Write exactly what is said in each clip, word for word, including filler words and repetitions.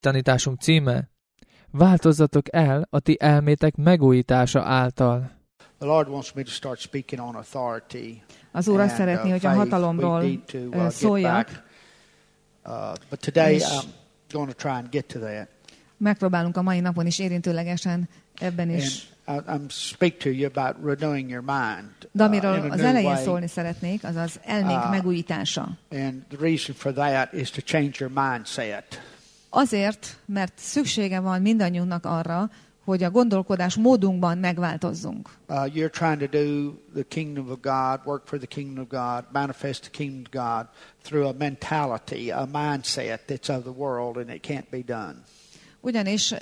tanításunk címe: Változzatok el a ti elmétek megújítása által. The Lord wants me to start speaking on authority. Az Úr azt szeretné, hogy a hatalomról szóljak. Uh, but today I'm going to try and get to that. Megpróbálunk a mai napon is érintőlegesen ebben is. And I'm speak to you about renewing your mind. De amiről az elején szólni szeretnék, az az elménk megújítása. And the reason for that is to change your mindset. Azért, mert szüksége van mindannyiunknak arra, hogy a gondolkodás módunkban megváltozzunk. Uh, you're trying to do the kingdom of God, work for the kingdom of God, manifest the kingdom of God through a mentality, a mindset that's of the world, and it can't be done. Ugyanis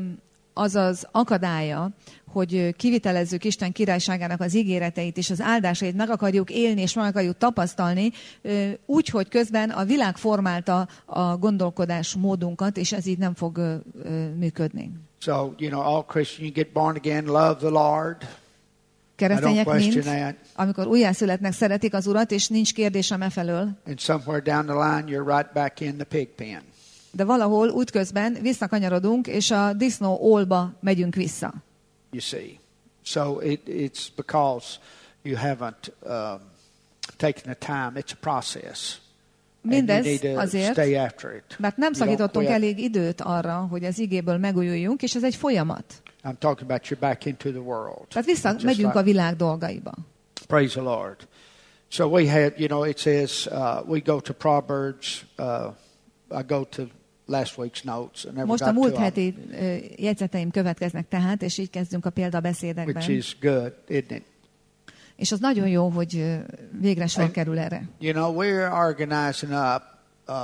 az az akadálya, hogy kivitelezzük Isten királyságának az ígéreteit és az áldásait, meg akarjuk élni és meg akarjuk tapasztalni, úgy, hogy közben a világ formálta a gondolkodás módunkat, és ez így nem fog működni. So, you know, all Christians, you get born again, love the Lord. Keresztények mind, amikor újjászületnek, szeretik az Urat, és nincs kérdésem e felől. And somewhere down the line, you're right back in the pig pen. De valahol útközben visszakanyarodunk, és a disznó ólba megyünk vissza. You see. So it, it's because you haven't uh, taken the time. It's a process. Mindez azért, mert nem szakítottunk elég időt arra, hogy az igéből megújuljunk, és ez egy folyamat. I'm talking about you're back into the world. Tehát visszamegyünk like, a világ dolgaiba. Praise the Lord. So we had, you know, it says uh, we go to Proverbs. Uh, I go to last week's notes. And most a múlt heti uh, jegyzeteim következnek tehát, és így kezdünk a példabeszédekben. Which is good, isn't it? És az nagyon jó, hogy végre sor kerül erre. You know, we're organizing up uh,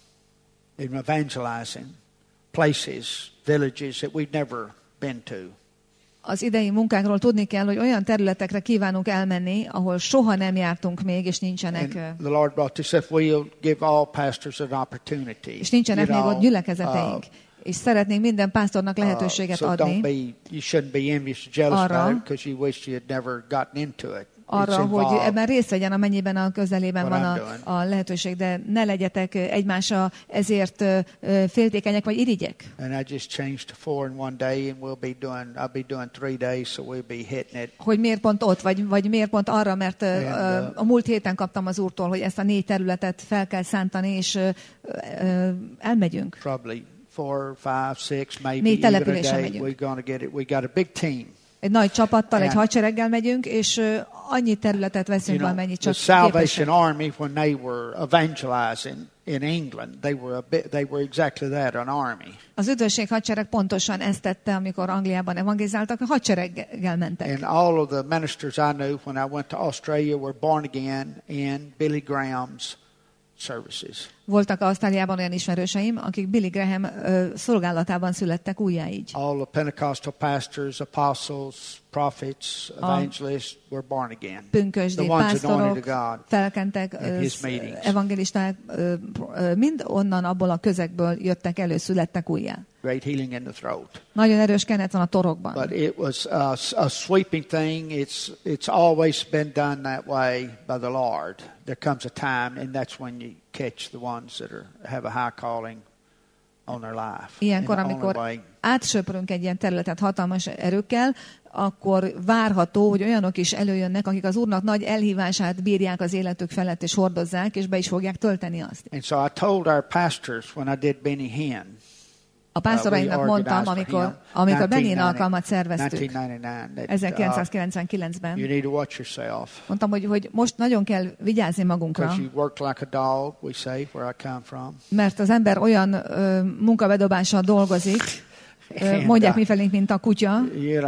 in evangelizing places, villages that we've never been to. Az idei munkánkról tudni kell, hogy olyan területekre kívánunk elmenni, ahol soha nem jártunk még, és nincsenek. And the Lord brought this up. We'll give all pastors an opportunity. És nincsenek még ott gyülekezeteink. Uh, és szeretnénk minden pásztornak lehetőséget uh, so adni. Don't be, you shouldn't be envious or jealous arra, about it because you wish you had never gotten into it. Arra, hogy ebben részt vegyen, amennyiben a közelében van a, a lehetőség, de ne legyetek egymásra ezért féltékenyek vagy irigyek. Hogy miért pont ott, vagy, vagy miért pont arra, mert And, uh, a múlt héten kaptam az Úrtól, hogy ezt a négy területet fel kell szántani, és uh, uh, elmegyünk. Probably four, five, six, maybe négy even a településre day. megyünk. We're gonna get it. We got a big team. Egy nagy csapattal, egy hadsereggel megyünk, és uh, annyi területet veszünk, you know, amennyit csak képesek. The Salvation Army, when they were evangelizing in England, they were a bit, they were exactly that, an army. Az üdvösség hadsereg pontosan ezt tette, amikor Angliában evangelizáltak, a hadsereggel mentek. And all of the ministers I knew when I went to Australia were born again in Billy Graham's services. Voltak Ausztráliában olyan ismerőseim, akik Billy Graham uh, szolgálatában születtek újjá így. All the Pentecostal pastors, apostles, prophets, evangelists were born again. Pünkösdi pásztorok, felkentek, evangelisták, uh, uh, mind onnan abból a közegből jöttek elő, születtek újjá. Great healing in the throat. Nagyon erős kenet van a torokban. But it was a, a sweeping thing. It's it's always been done that way by the Lord. There comes a time, and that's when you catch the ones that are, have a high calling on their life. Ilyenkor, amikor átsöprünk egy ilyen területet hatalmas erőkkel, akkor várható, hogy olyanok is előjönnek, akik az Úrnak nagy elhívását bírják az életük felett, és hordozzák, és be is fogják tölteni azt. And so I told our pastors when I did Benny Hinn. A pásztorainknak mondtam, amikor, amikor Benin alkalmat szerveztük ezerkilencszázkilencvenkilencben. Mondtam, hogy, hogy most nagyon kell vigyázni magunkra. Mert az ember olyan ö, munkabedobással dolgozik, ö, mondják mifelénk, mint a kutya.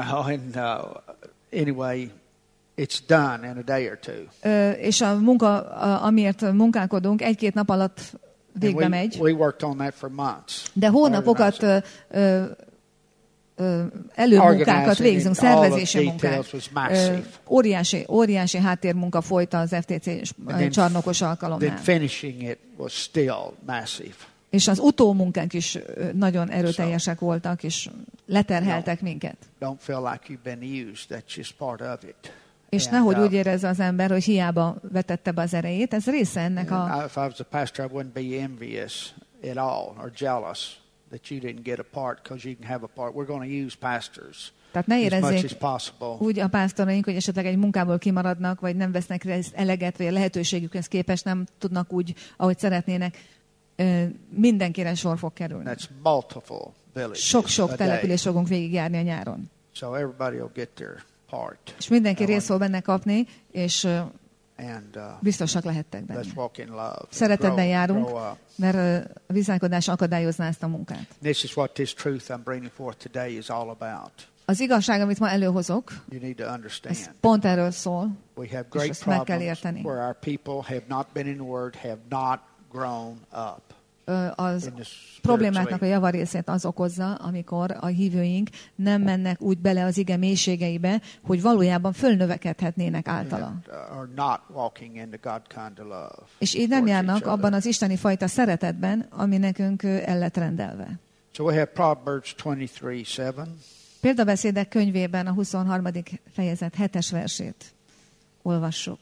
It's done in a day or two. Ö, és a munka, a, amiért munkálkodunk, egy-két nap alatt végbe megy. We, we worked on that for months. De hónapokat ö, ö, ö, előmunkákat végzünk, szervezési munkát. Ö, óriási, óriási háttérmunka folyt az ef té cé csarnokos alkalomnál. Finishing it was still massive. És az utómunkánk is nagyon erőteljesek voltak, és leterheltek minket. Don't feel like you've been used. That's just part of it. És nehogy úgy érezze az ember, hogy hiába vetette be az erejét. Ez része ennek a... If I was a pastor, I wouldn't be envious at all or jealous that you didn't get a part because you can have a part. We're going to use pastors Tehát ne as much as érezzék possible. úgy a pásztoraink, hogy esetleg egy munkából kimaradnak, vagy nem vesznek részt eleget, vagy a lehetőségükhez képest nem tudnak úgy, ahogy szeretnének. Ö, mindenkire sor fog kerülni. That's multiple villages Sok-sok a települést day. fogunk végigjárni a nyáron. So everybody will get their part. És mindenki I részt want- fog benne kapni, és ö, And uh, biztosak lehettek benne. let's walk in love. Szeretetben Grow- járunk, grow up. mert ö, a viszálykodás akadályozná ezt a munkát. This is what this truth I'm bringing forth today is all about. Az igazság, amit ma előhozok, You need to ez understand. pont erről szól. We have és great ezt meg kell problems érteni. where our people have not been in the Word, have not grown up. Ö, Az In the problémáknak a spiritually. javarészét az okozza, amikor a hívőink nem mennek úgy bele az ige mélységeibe, hogy valójában fölnövekedhetnének általa. And, uh, are not walking in the God kind of love. És így nem towards járnak each other. abban az isteni fajta szeretetben, ami nekünk ö, el lett rendelve. So we have Proverbs twenty-three seven. Példabeszédek könyvében a huszonharmadik fejezet hetes versét olvassuk.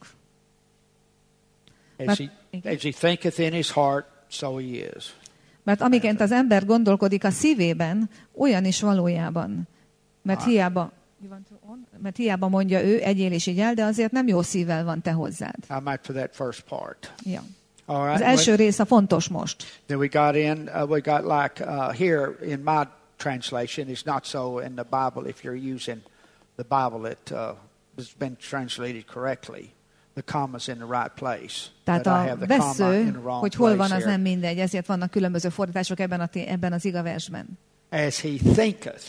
As But- he, as he thinketh in his heart, so he is. Mert amiként az ember gondolkodik a szívében, olyan is valójában. Mert hiába, mert hiába mondja ő, egyél és így el, de azért nem jó szívvel van te hozzád. I'm out for that first part. Ja. All Az right. első rész a fontos most. Then we got in, uh, we got like uh, here in my translation, it's not so in the Bible if you're using the Bible that uh, has been translated correctly. The comma's in the right place. Tehát But I a have the comma in vesző, the wrong hogy hol van, place az here. nem mindegy, ezért vannak különböző fordítások ebben, a, té- ebben az igaversben. As he thinketh,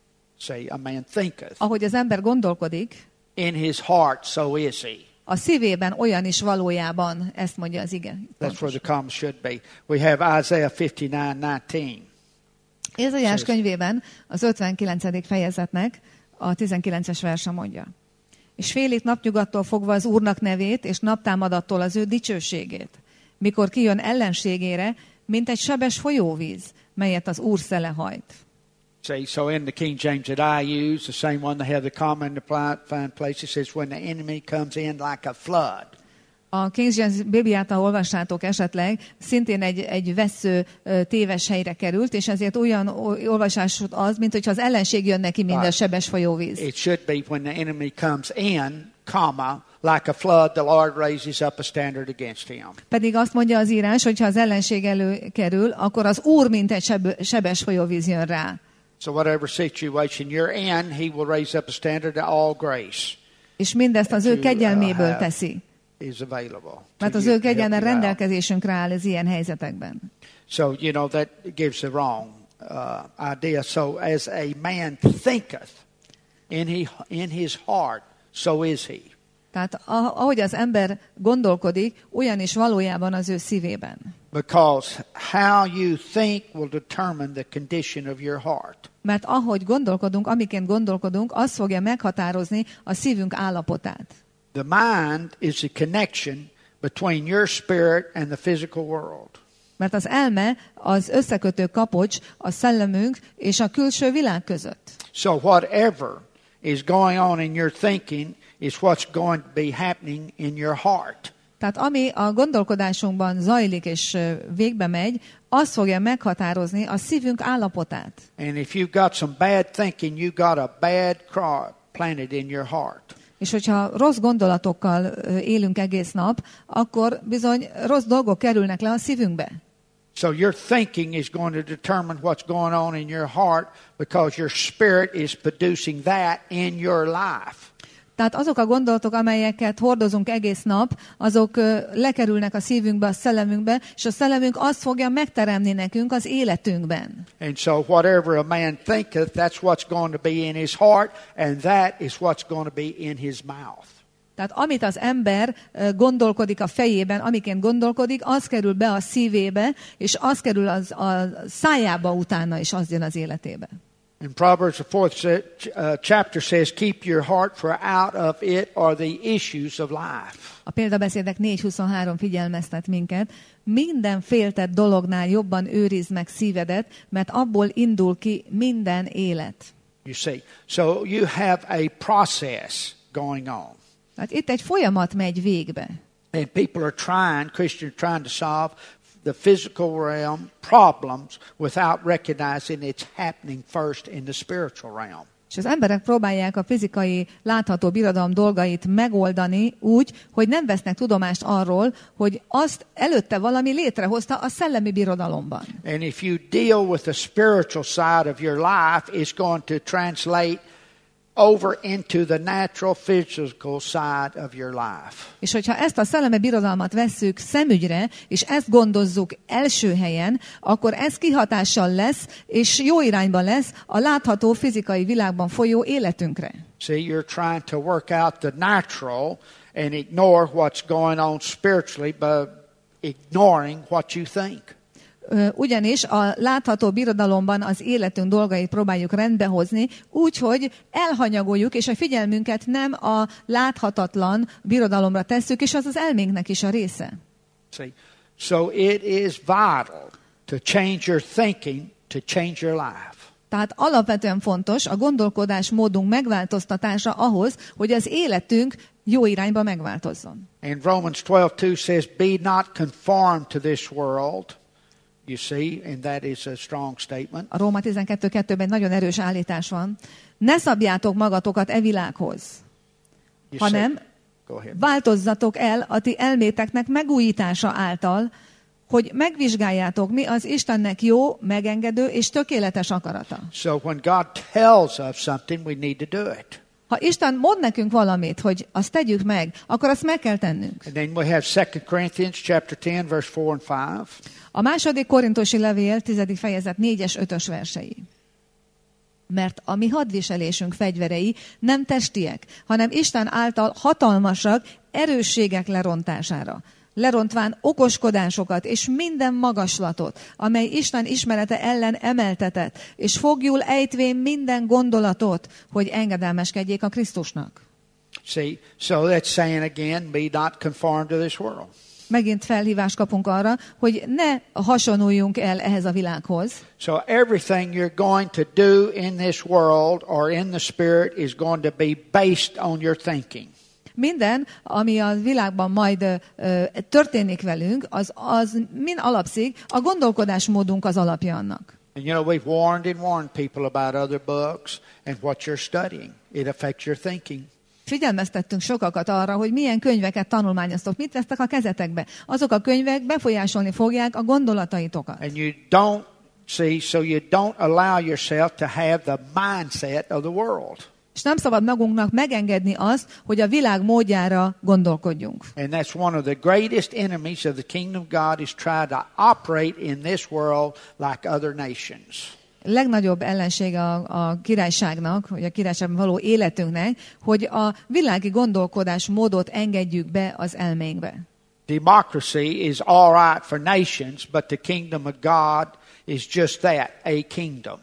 say a man thinketh, Ahogy az ember gondolkodik, in his heart, so is he. a szívében olyan is valójában, ezt mondja az ige. That's where the comma should be. We have Isaiah fifty-nine nineteen. Ézaiás Says- könyvében az ötvenkilencedik fejezetnek a tizenkilences verse mondja. És félít napnyugattól fogva az Úrnak nevét, és naptámadattól az ő dicsőségét. Mikor kijön ellenségére, mint egy sebes folyóvíz, melyet az Úr szele hajt. See, so in the King James that I use, the same one that have the comma in the pli- fine place, it says, when the enemy comes in like a flood. A King James Bibliát, ha olvassátok esetleg, szintén egy, egy vesző ö, téves helyre került, és ezért olyan o- olvasásod az, mint hogyha az ellenség jön neki, mint a sebes folyóvíz. It should be when the enemy comes in, comma, like a flood, the Lord raises up a standard against him. Pedig azt mondja az írás, hogy ha az ellenség előkerül, akkor az Úr, mint egy seb- sebes folyóvíz jön rá. So whatever situation you're in, he will raise up a standard of all grace És mindezt az ő kegyelméből teszi. is available. to Mert az you ő to help kegyelme you out. rendelkezésünkre áll az ilyen helyzetekben. So, you know, that gives the wrong uh, idea. So as a man thinketh in, he, in his heart, so is he. Tehát ahogy az ember gondolkodik, olyan is valójában az ő szívében. Because how you think will determine the condition of your heart. Mert ahogy gondolkodunk, amiként gondolkodunk, az fogja meghatározni a szívünk állapotát. The mind is the connection between your spirit and the physical world. Mert az elme az összekötő kapocs a szellemünk és a külső világ között. So whatever is going on in your thinking is what's going to be happening in your heart. Tehát ami a gondolkodásunkban zajlik és ö, végbe megy, az fogja meghatározni a szívünk állapotát. And if you've got some bad thinking, you got a bad crop planted in your heart. És hogyha rossz gondolatokkal ö, élünk egész nap, akkor bizony rossz dolgok kerülnek le a szívünkbe. So your thinking is going to determine what's going on in your heart because your spirit is producing that in your life. Tehát azok a gondolatok, amelyeket hordozunk egész nap, azok ö, lekerülnek a szívünkbe, a szellemünkbe, és a szellemünk azt fogja megteremni nekünk az életünkben. And so whatever a man thinketh, that's what's going to be in his heart, and that is what's going to be in his mouth. Tehát amit az ember ö, gondolkodik a fejében, amiként gondolkodik, az kerül be a szívébe, és az kerül az, a szájába utána, és az jön az életébe. In Proverbs, the fourth uh, chapter says, keep your heart, for out of it are the issues of life. A példabeszédek négy huszonhárom figyelmeztet minket. Minden féltett dolognál jobban őrizd meg szívedet, mert abból indul ki minden élet. You see, so you have a process going on. Hát itt egy folyamat megy végbe. And people are trying, Christians are trying to solve the physical realm problems without recognizing it's happening first in the spiritual realm. És az emberek próbálják a fizikai, látható birodalom dolgait megoldani úgy, hogy nem vesznek tudomást arról, hogy azt előtte valami létrehozta a szellemi birodalomban. And if you deal with the spiritual side of your life, it's going to translate over into the natural physical side of your life. És hogyha ezt a szellemi birodalmat vesszük szemügyre, és ezt gondozzuk első helyen, akkor ez kihatással lesz, és jó irányban lesz a látható fizikai világban folyó életünkre. See, you're trying to work out the natural and ignore what's going on spiritually by ignoring what you think. Ugyanis a látható birodalomban az életünk dolgait próbáljuk rendbehozni, úgy, hogy elhanyagoljuk, és a figyelmünket nem a láthatatlan birodalomra tesszük, és az az elménknek is a része. See, so it is vital to change your thinking to change your life. Tehát alapvetően fontos a gondolkodásmódunk megváltoztatása ahhoz, hogy az életünk jó irányba megváltozzon. And Romans twelve two says, "Be not conformed to this world." You see, and that is a strong statement. A Róma tizenkettő kettőben egy nagyon erős állítás van. Ne szabjátok magatokat e világhoz, You hanem say, változzatok el a ti elméteknek megújítása által, hogy megvizsgáljátok, mi az Istennek jó, megengedő és tökéletes akarata. So when God tells us something, we need to do it. Ha Isten mond nekünk valamit, hogy azt tegyük meg, akkor azt meg kell tennünk. And then we have Second Corinthians chapter ten, verse four and five. A második korintusi levél, tizedik fejezet, négyes, ötös versei. Mert a mi hadviselésünk fegyverei nem testiek, hanem Isten által hatalmasak erősségek lerontására. Lerontván okoskodásokat és minden magaslatot, amely Isten ismerete ellen emeltetett, és fogjul ejtvén minden gondolatot, hogy engedelmeskedjék a Krisztusnak. See, so that's saying again, be not conformed to this world. Megint felhívást kapunk arra, hogy ne hasonluljunk el ehhez a világhoz. So everything you're going to do in this world or in the spirit is going to be based on your thinking. Minden, ami a világban majd ö, történik velünk, az, az mind alapszik, a gondolkodásmódunk az alapja annak. And you know, we've warned and warned people about other books and what you're studying. It affects your thinking. Figyelmeztettünk sokakat arra, hogy milyen könyveket tanulmányoztok, mit vesztek a kezetekbe. Azok a könyvek befolyásolni fogják a gondolataitokat. And you don't see, so you don't allow yourself to have the mindset of the world. És nem szabad magunknak megengedni azt, hogy a világ módjára gondolkodjunk. And that's one of the greatest enemies of the kingdom of God is try to operate in this world like other nations. Legnagyobb ellensége a, a királyságnak, vagy a királyságban való életünknek, hogy a világi gondolkodásmódot engedjük be az elménkbe. Democracy is all right for nations, but the kingdom of God is just that, a kingdom.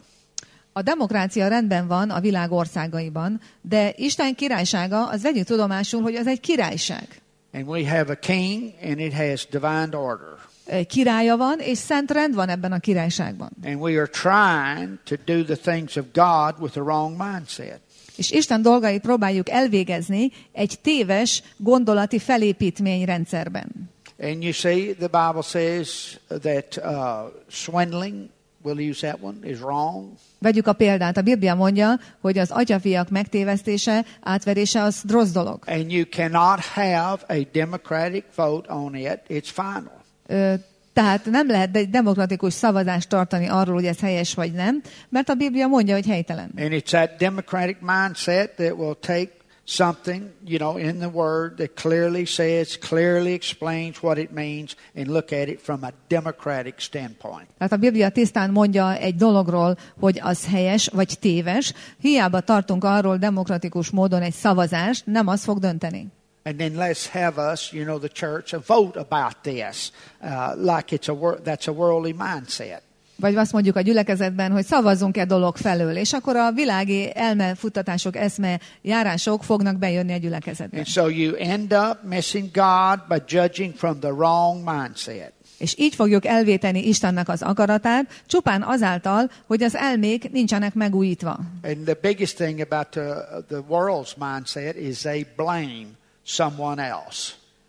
A demokrácia rendben van a világ országaiban, de Isten királysága, az vegyük tudomásul, hogy az egy királyság. And we have a king and it has divine order. Királya van, és szent rend van ebben a királyságban. And we are trying to do the things of God with the wrong mindset. És Isten dolgait próbáljuk elvégezni egy téves gondolati felépítményrendszerben. And you see, the Bible says that uh, swindling, we'll use that one, is wrong. Vegyük a példát. A Biblia mondja, hogy az atyafiak megtévesztése, átverése az rossz dolog. And you cannot have a democratic vote on it. It's final. Ö, tehát nem lehet egy demokratikus szavazást tartani arról, hogy ez helyes vagy nem, mert a Biblia mondja, hogy helytelen. And it's that democratic mindset that will take something, you know, in the Word that clearly says, clearly explains what it means, and look at it from a democratic standpoint. Tehát a Biblia tisztán mondja egy dologról, hogy az helyes vagy téves, hiába tartunk arról demokratikus módon egy szavazást, nem az fog dönteni. And then let's have us, you know, the church, a vote about this, uh, like it's a wor- that's a worldly mindset. Vagy azt mondjuk a gyülekezetben, hogy szavazzunk-e dolog felől, és akkor a világi elmefuttatások, eszme járások fognak bejönni a gyülekezetbe. And so you end up missing God by judging from the wrong mindset. És így fogjuk elvéteni Istennek az akaratát, csupán azáltal, hogy az elmék nincsenek megújítva. And the biggest thing about the, the world's mindset is they blame someone else.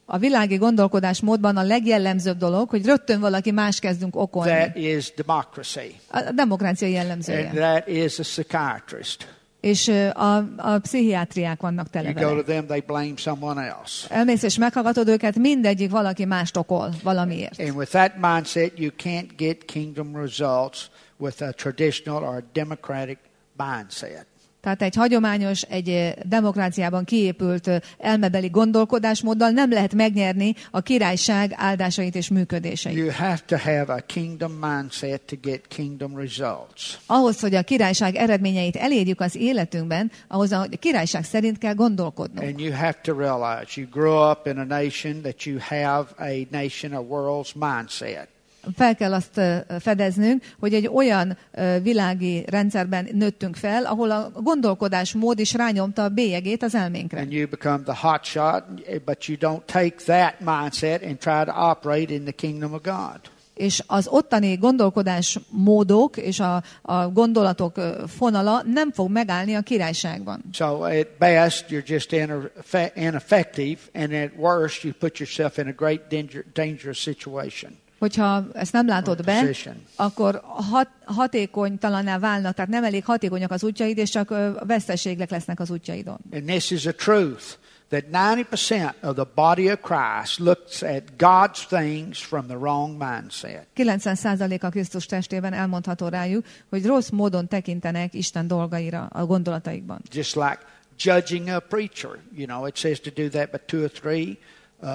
A világi gondolkodásmódban a legjellemzőbb dolog, hogy rögtön valaki más kezdünk okolni. That is democracy. A demokrácia jellemzője. And that is a psychiatrist. És a, a pszichiátriák vannak tele You go vele. to them, they blame someone else. Elmész és meghallgatod őket, mindegyik valaki mást okol valamiért. And with that mindset, you can't get kingdom results with a traditional or a democratic mindset. Tehát egy hagyományos, egy demokráciában kiépült elmebeli gondolkodásmóddal nem lehet megnyerni a királyság áldásait és működéseit. You have to have a kingdom mindset to get kingdom results. Ahhoz, hogy a királyság eredményeit elérjük az életünkben, ahhoz a királyság szerint kell gondolkodnunk. And you have to realize you grow up in a nation that you have a nation, a world's mindset. Fel kell azt fedeznünk, hogy egy olyan világi rendszerben nőttünk fel, ahol a gondolkodásmód is rányomta a bélyegét az elménkre. And you become the hot shot, but you don't take that mindset and try to operate in the kingdom of God. És az ottani gondolkodásmódok és a, a gondolatok fonala nem fog megállni a királyságban. So at best, you're just ineffective, and at worst, you put yourself in a great danger, dangerous situation. Hogyha ezt nem látod be, akkor hat, hatékonytalanná válnak, tehát nem elég hatékonyak az útjaid, és csak veszteségek lesznek az útjaidon. And this is a truth that ninety percent of the body of Christ looks at God's things from the wrong mindset. kilencven százalék a Krisztus testében elmondható rájuk, hogy rossz módon tekintenek Isten dolgaira a gondolataikban. Just like judging a preacher, you know, it says to do that by two or three uh,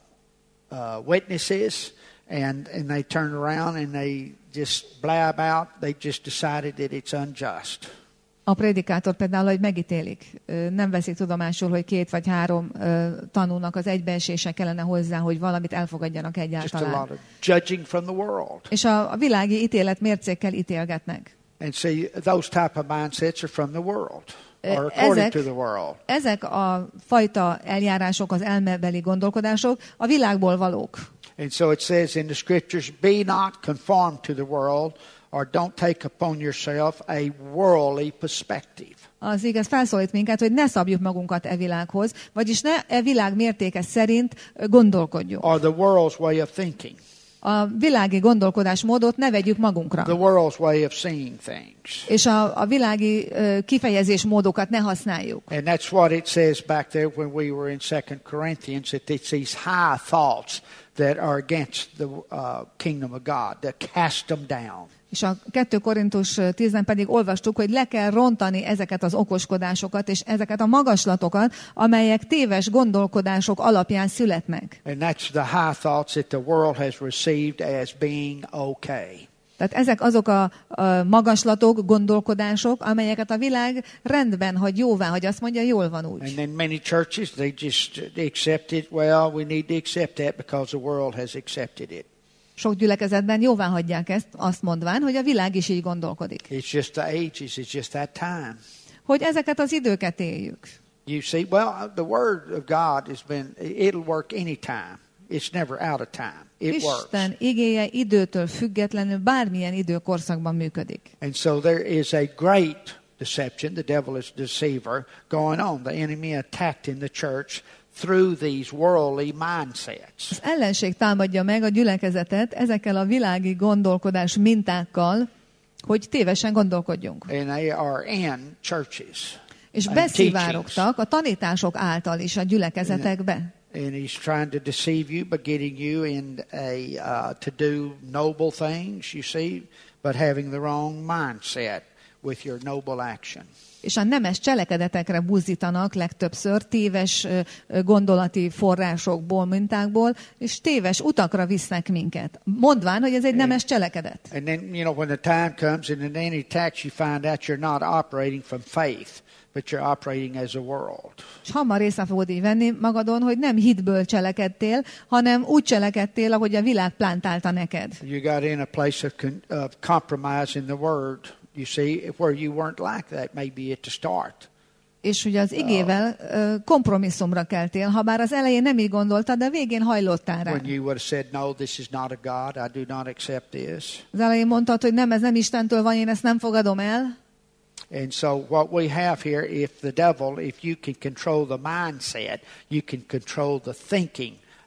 uh, witnesses. And, and they turn around and they just blab out. They just decided that it's unjust. A prédikátor például, hogy megítélik. Nem veszik tudomásul, hogy két vagy három tanúnak az egybeesése kellene hozzá, hogy valamit elfogadjanak egyáltalán. Just a lot of judging from the world. És a, a világi ítélet mércékkel ítélgetnek. And see, those type of mindsets are from the world. Or according Ezek, to the world. ezek a fajta eljárások, az elmebeli gondolkodások a világból valók. And so it says in the scriptures, be not conformed to the world, or don't take upon yourself a worldly perspective. Az igaz felszólít minket, hogy ne szabjuk magunkat e világhoz, vagyis ne e világ mértéke szerint gondolkodjunk. Or the world's way of thinking. A világi gondolkodásmódot ne vegyük magunkra. The world's way of seeing things. És a, a világi uh, kifejezésmódokat ne használjuk. And that's what it says back there when we were in Second Corinthians, that it's these high thoughts that are against the uh, kingdom of God, that cast them down. És a kettő Korintus tízben pedig olvastuk, hogy le kell rontani ezeket az okoskodásokat és ezeket a magaslatokat, amelyek téves gondolkodások alapján születnek. And that's the high thoughts that the world has received as being okay. Tehát ezek azok a, a magaslatok, gondolkodások, amelyeket a világ rendben hagy, jóvá hagy, azt mondja, jól van úgy. And then many churches, they just accept it. Well, we need to accept that because the world has accepted it. Sok gyülekezetben jóvá hagyják ezt, azt mondván, hogy a világ is így gondolkodik. It's just the ages, it's just that time. Hogy ezeket az időket éljük. You see, well, the word of God has been, it'll work anytime. It's never out of time. It Isten works. igéje időtől függetlenül bármilyen időkorszakban működik. And so there is a great deception. The devil is a deceiver going on. The enemy attacked in the church through these worldly mindsets. Az ellenség támadja meg a gyülekezetet ezekkel a világi gondolkodás mintákkal, hogy tévesen gondolkodjunk. And they are in churches. És and beszivárogtak a tanítások által is a gyülekezetekbe. And he's trying to deceive you by getting you in a uh, to do noble things, you see, but having the wrong mindset with your noble action. És a nemes cselekedetekre buzdítanak legtöbbször téves gondolati forrásokból, mintákból, és téves utakra visznek minket. Mondván, hogy ez egy nemes cselekedet. And then, you know, when the time comes and in any attacks you find out you're not operating from faith, but you're operating as a world. És hamar észre fogod így venni magadon, hogy nem hitből cselekedtél, hanem úgy cselekedtél, ahogy a világ plántálta neked. You got in a place of, con- of compromise in the word. You see, where you weren't like that maybe at the start. És ugye az igével uh, kompromisszumra keltél, ha bár az elején nem így gondoltad, de végén hajlottál rá. When you would have said, no, this is not a God, I do not accept this. Az elején mondtad, hogy nem, ez nem Istentől van, én ezt nem fogadom el. And so what we have here, if the devil, if you can control the mindset, you can control the thinking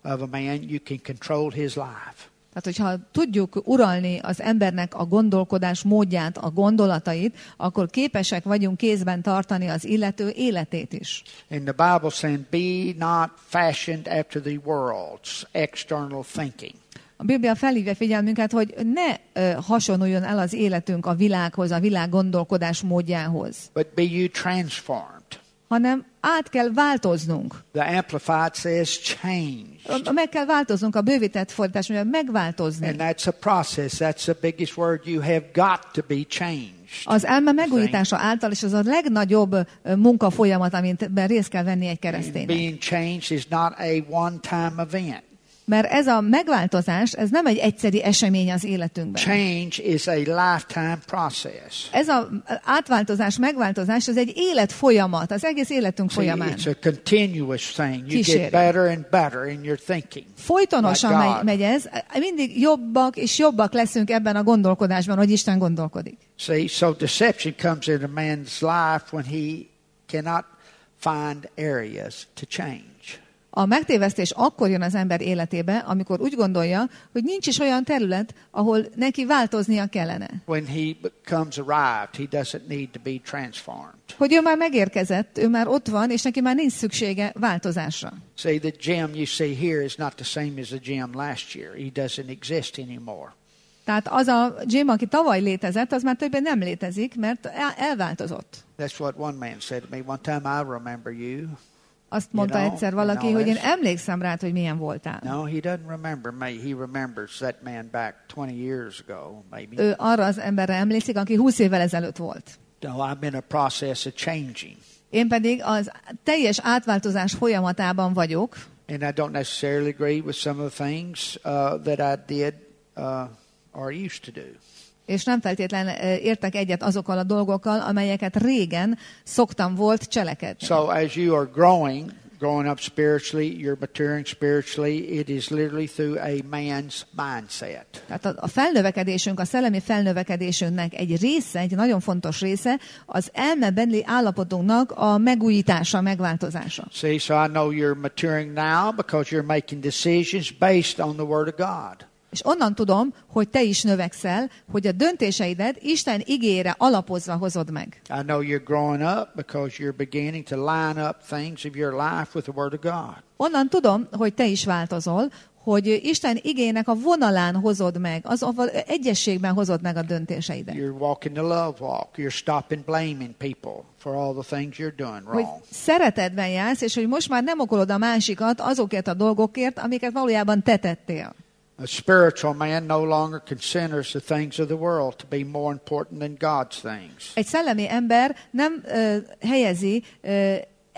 of a man, you can control his life. Tehát, hogyha tudjuk uralni az embernek a gondolkodás módját, a gondolatait, akkor képesek vagyunk kézben tartani az illető életét is. And the Bible saying, be not fashioned after the world's external thinking. A Biblia felhívja figyelmünket, hogy ne ö, hasonuljon el az életünk a világhoz, a világ gondolkodás módjához, But be you transformed. hanem át kell változnunk. The Amplified says changed. Meg kell változnunk, a bővített fordítás mondja, megváltozni. And that's a process. That's the biggest word. You have got to be changed. Az elme megújítása által, és az a legnagyobb ö, munkafolyamat, amiben részt kell venni egy And kereszténynek. being changed is not a one-time event. Mert ez a megváltozás, ez nem egy egyszeri esemény az életünkben. Change is a lifetime process. Ez az átváltozás, megváltozás, ez egy életfolyamat, az egész életünk See, folyamán. it's a continuous thing. You Kísérő. get better and better in your thinking. Folytonosan Like megy, God. megy ez, mindig jobbak és jobbak leszünk ebben a gondolkodásban, hogy Isten gondolkodik. See, so deception comes in a man's life when he cannot find areas to change. A megtévesztés akkor jön az ember életébe, amikor úgy gondolja, hogy nincs is olyan terület, ahol neki változnia kellene. When he becomes arrived, he doesn't need to be transformed. Hogy ő már megérkezett, ő már ott van, és neki már nincs szüksége változásra. See, the gym you see here is not the same as the gym last year. He doesn't exist anymore. Tehát az a Jim, aki tavaly létezett, az már többen nem létezik, mert el- elváltozott. That's what one man said to me. One time I remember you. Azt mondta You know, egyszer valaki, you know, hogy én that's- emlékszem rád, hogy milyen voltál. No, he doesn't remember me. He remembers that man back twenty years ago, maybe. Ő arra az emberre emlékszik, aki húsz évvel ezelőtt volt. No, I'm in a process of changing. Én pedig az teljes átváltozás folyamatában vagyok, And I don't necessarily agree with some of the things uh, that I did uh, or used to do. és nem feltétlen eh, értek egyet azokkal a dolgokkal, amelyeket régen szoktam volt cselekedni. So as you are growing, growing up spiritually, you're maturing spiritually, it is literally through a man's mindset. Tehát a- a felnövekedésünk, a szellemi felnövekedésünknek egy része, egy nagyon fontos része, az elmebeli állapotunknak a megújítása, megváltozása. See, so I know you're maturing now because you're making decisions based on the Word of God. És onnan tudom, hogy te is növekszel, hogy a döntéseidet Isten igéjére alapozva hozod meg. I know you're growing up because you're beginning to line up things of your life with the Word of God. Onnan tudom, hogy te is változol, hogy Isten igének a vonalán hozod meg, azonban egyességben hozod meg a döntéseidet. You're walking the love walk. You're stopping blaming people for all the things you're doing Hogy wrong. szeretetben jársz, és hogy most már nem okolod a másikat azokért a dolgokért, amiket valójában te tettél. A spiritual man no longer considers the things of the world to be more important than God's things. Egy szellemi ember nem ö, helyezi ö,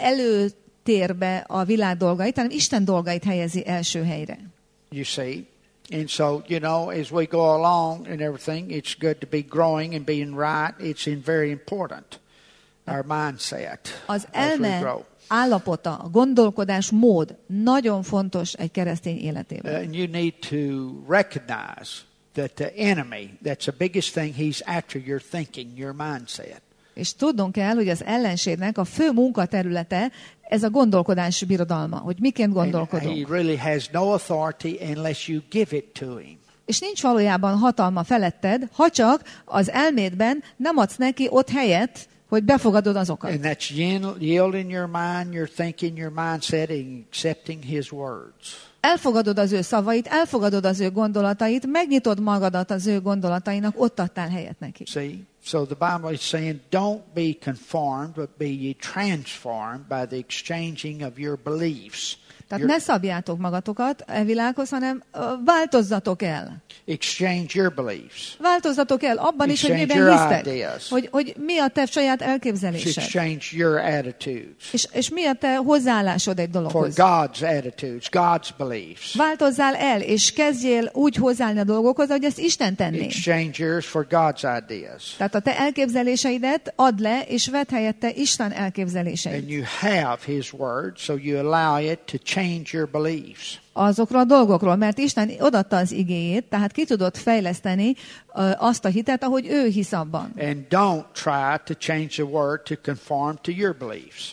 előtérbe a világ dolgait, hanem Isten dolgait helyezi első helyre. You see? And so, you know, as we go along and everything, it's good to be growing and being right. It's in very important, our mindset Az as we elme grow. állapota, a gondolkodás mód nagyon fontos egy keresztény életében. Uh, and you need to recognize that the enemy, that's the biggest thing he's after your thinking, your mindset. És tudnunk kell, hogy az ellenségnek a fő munkaterülete ez a gondolkodás birodalma, hogy miként And he gondolkodunk. really has no authority unless you give it to him. És nincs valójában hatalma feletted, ha csak az elmédben nem adsz neki ott helyet, hogy befogadod azokat. And that's yin- yielding your mind, your thinking, your mindset, and accepting his words. Elfogadod az ő szavait, elfogadod az ő gondolatait, megnyitod magadat az ő gondolatainak, ott adtál helyet neki. See? So the Bible is saying, don't be conformed, but be ye transformed by the exchanging of your beliefs. Tehát Your- ne szabjátok magatokat e világhoz, hanem ö, változzatok el. exchange your beliefs. Változzatok el abban is, hogy Exchange miben your hisztek. ideas. Hogy, hogy mi a te saját elképzelésed. Exchange your attitudes És, és mi a te hozzáállásod egy for dologhoz. God's attitudes, God's beliefs. Változzál el, és kezdjél úgy hozzáállni a dolgokhoz, ahogy ezt Isten tenné. Exchange yours for God's ideas. Tehát a te elképzeléseidet add le, és vedd helyette Isten And elképzeléseit. you have his word, so you allow it to change your beliefs. Azokról a dolgokról, mert Isten odaadta az igéjét, tehát ki tudod fejleszteni ö, azt a hitet, ahogy ő hisz abban. And don't try to change the word to conform to your beliefs.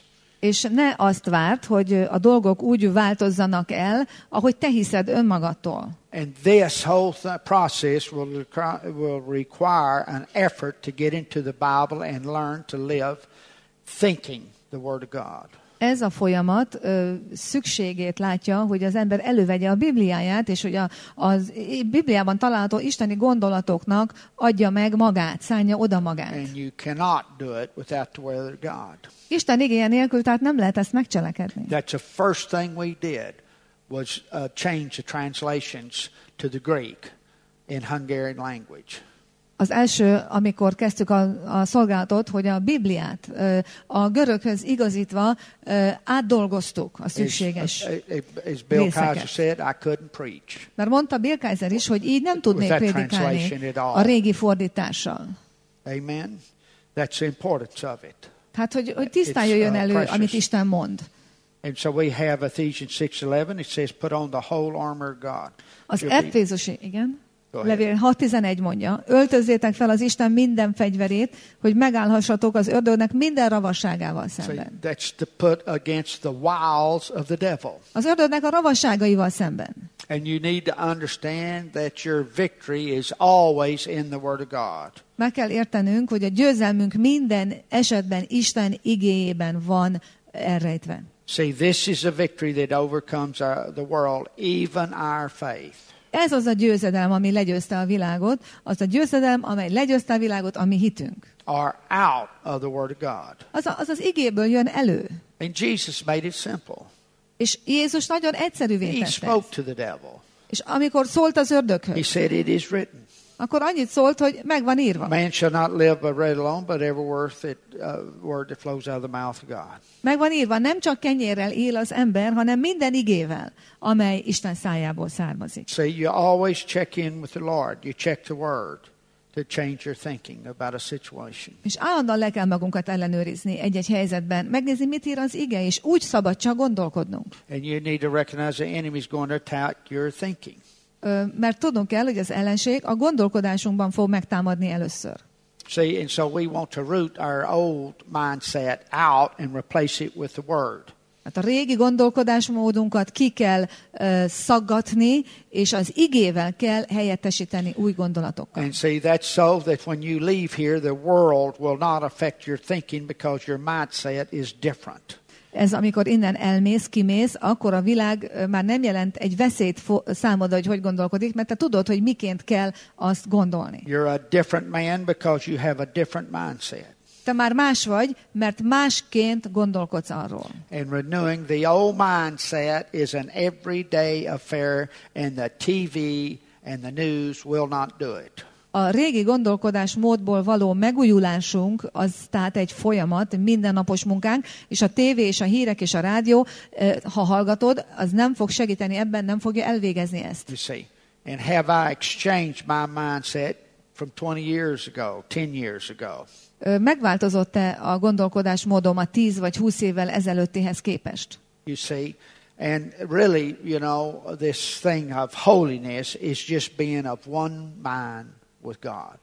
És ne azt várt, hogy a dolgok úgy változzanak el, ahogy te hiszed önmagadtól. And this whole th- process will, requ- will require an effort to get into the Bible and learn to live thinking the Word of God. Ez a folyamat ö, szükségét látja, hogy az ember elővegye a Bibliáját, és hogy a, az Bibliában található isteni gondolatoknak adja meg magát, szánja oda magát. And you cannot do it without the Word of God. Isten igéje nélkül, tehát nem lehet ezt megcselekedni. That's the first thing we did was uh, change the translations to the Greek in Hungarian language. Az első, amikor kezdtük a, a szolgálatot, hogy a Bibliát ö, a göröghöz igazítva ö, átdolgoztuk a szükséges As, as Bill Kaiser részeket. said, I couldn't preach. Mert mondta Bill Kaiser is, hogy így nem tudnék With that prédikálni translation at all. a régi fordítással. Amen. That's the importance of it. Hát, hogy, hogy tisztán It's, jöjjön uh, elő, precious. amit Isten mond. And so we have Ephesians six eleven. It says, put on the whole armor of God. Az You'll be- Efézusi, igen, Go ahead. levél hat tizenegy mondja, öltözzétek fel az Isten minden fegyverét, hogy megállhassatok az ördögnek minden ravasságával See, szemben. that's to put against the wiles of the devil. Az ördögnek a ravasságaival szemben. And you need to understand that your victory is always in the Word of God. Meg kell értenünk, hogy a győzelmünk minden esetben Isten igéjében van elrejtve. See, this is a victory that overcomes our, the world, even our faith. Ez az a győzedelem, ami legyőzte a világot, az a győzedelem, amely legyőzte a világot, ami hitünk. Are out of the Word of God. Az, a, az az igéből jön elő. And Jesus made it simple. És Jézus nagyon egyszerűvé He tette. spoke to the devil. És amikor szólt az He ördöghöz, said, it is written. akkor annyit szólt, hogy meg van írva. Man shall not live by bread alone, but every word that, uh, word that flows out of the mouth of God. Meg van írva, nem csak kenyérrel él az ember, hanem minden igével, amely Isten szájából származik. See, you always check in with the Lord. You check the Word to change your thinking about a situation. És állandóan le kell magunkat ellenőrizni egy-egy helyzetben, megnézni, mit ír az ige, és úgy szabad csak gondolkodnunk. And you need to recognize the enemy is going to attack your thinking. Ö, Mert tudnunk kell, hogy az ellenség a gondolkodásunkban fog megtámadni először. See, and so we want to root our old mindset out and replace it with the Word. Hát a régi gondolkodásmódunkat ki kell uh, szaggatni, és az igével kell helyettesíteni új gondolatokkal. And see, that's so that when you leave here, the world will not affect your thinking because your mindset is different. Ez amikor innen elmész, kimész, akkor a világ ö, már nem jelent egy veszélyt fo- számodra, hogy hogy gondolkodik, mert te tudod, hogy miként kell azt gondolni. You're a different man because you have a different mindset. Te már más vagy, mert másként gondolkodsz arról. And renewing the old mindset is an everyday affair, and the T V and the news will not do it. A régi gondolkodásmódból való megújulásunk, az tehát egy folyamat, mindennapos munkánk, és a tévé és a hírek és a rádió, eh, ha hallgatod, az nem fog segíteni ebben, nem fogja elvégezni ezt. You see, and have I exchanged my mindset from twenty years ago, ten years ago? Ö, Megváltozott-e a gondolkodásmódom a tíz vagy húsz évvel ezelőttihez képest? You see, and really, you know, this thing of holiness is just being of one mind with God.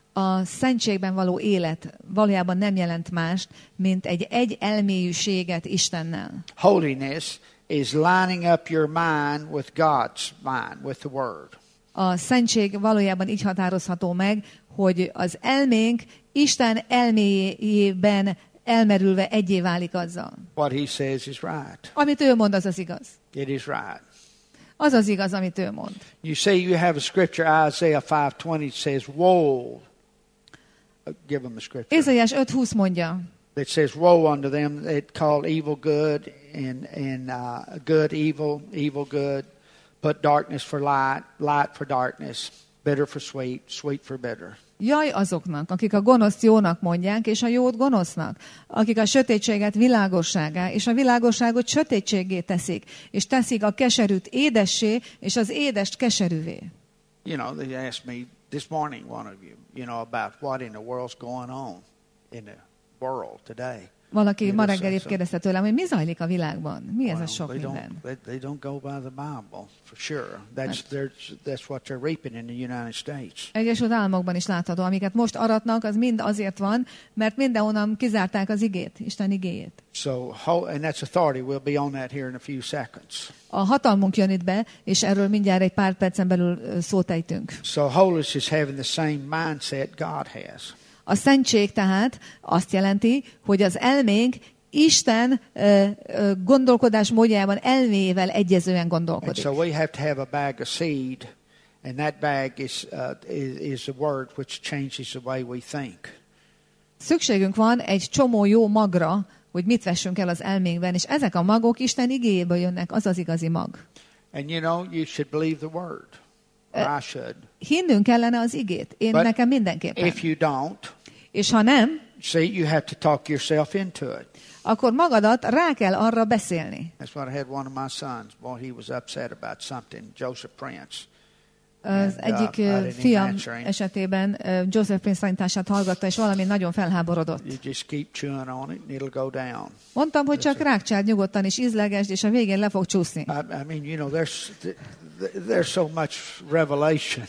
A szentségben való élet valójában nem jelent mást, mint egy egy elmélyűséget Istennel. Holiness is lining up your mind with God's mind, with the Word. A szentség valójában így határozható meg, hogy az elménk Isten elméjében elmerülve egyé válik azzal. What He says is right. Amit ő mond, az az igaz. It is right. Az az igaz, amit ő mond. You see, you have a scripture, Isaiah five twenty says, woe. Uh, Give them a scripture. Ézaiás öt húsz mondja, That says, woe unto them that call evil good and, and uh, good evil, evil good. Put darkness for light, light for darkness, bitter for sweet, sweet for bitter. jaj azoknak, akik a gonoszt jónak mondják, és a jót gonosznak, akik a sötétséget világosságá, és a világosságot sötétséggé teszik, és teszik a keserűt édessé, és az édest keserűvé. You know, they asked me this morning, one of you, you know, about what in the world's going on in the world today. Valaki ma reggel épp kérdezte tőlem, hogy mi zajlik a világban? Mi ez a sok Well, they minden? don't, they, they don't go by the Bible, for sure. That's, there's- that's what they're reaping in the United States. Egyesült Államokban is látható, amiket most aratnak, az mind azért van, mert mindenhonnan kizárták az igét, Isten igéjét. So, ho- and that's authority. We'll be on that here in a few seconds. A hatalmunk jön itt be, és erről mindjárt egy pár percen belül ö, szót ejtünk. So, holiness is having the same mindset God has. A szentség tehát azt jelenti, hogy az elménk Isten ö, ö, gondolkodás módjában, elméjével egyezően And gondolkodik. so we have to have a bag of seed, and that bag is, uh, is, is the word which changes the way we think. Szükségünk van egy csomó jó magra, hogy mit vessünk el az elménkben, és ezek a magok Isten igéjéből jönnek, az az igazi mag. And you know, you should believe the word. Or I should. Hinnünk kellene az igét. Én But nekem mindenképpen. If you don't, És ha nem, see, you have to talk yourself into it. akkor magadat rá kell arra beszélni. That's what I had one of my sons. Boy, he was upset about something. Joseph Prince. Az And, uh, egyik I ö, didn't fiam answer him. esetében ö, Joseph Prince tanítását hallgatta, és valami nagyon felháborodott. You just keep chewing on it, and it'll go down. Mondtam, hogy csak rákcsáld nyugodtan, és ízlegesd, és a végén le fog csúszni. I, I mean, you know, there's there's so much revelation.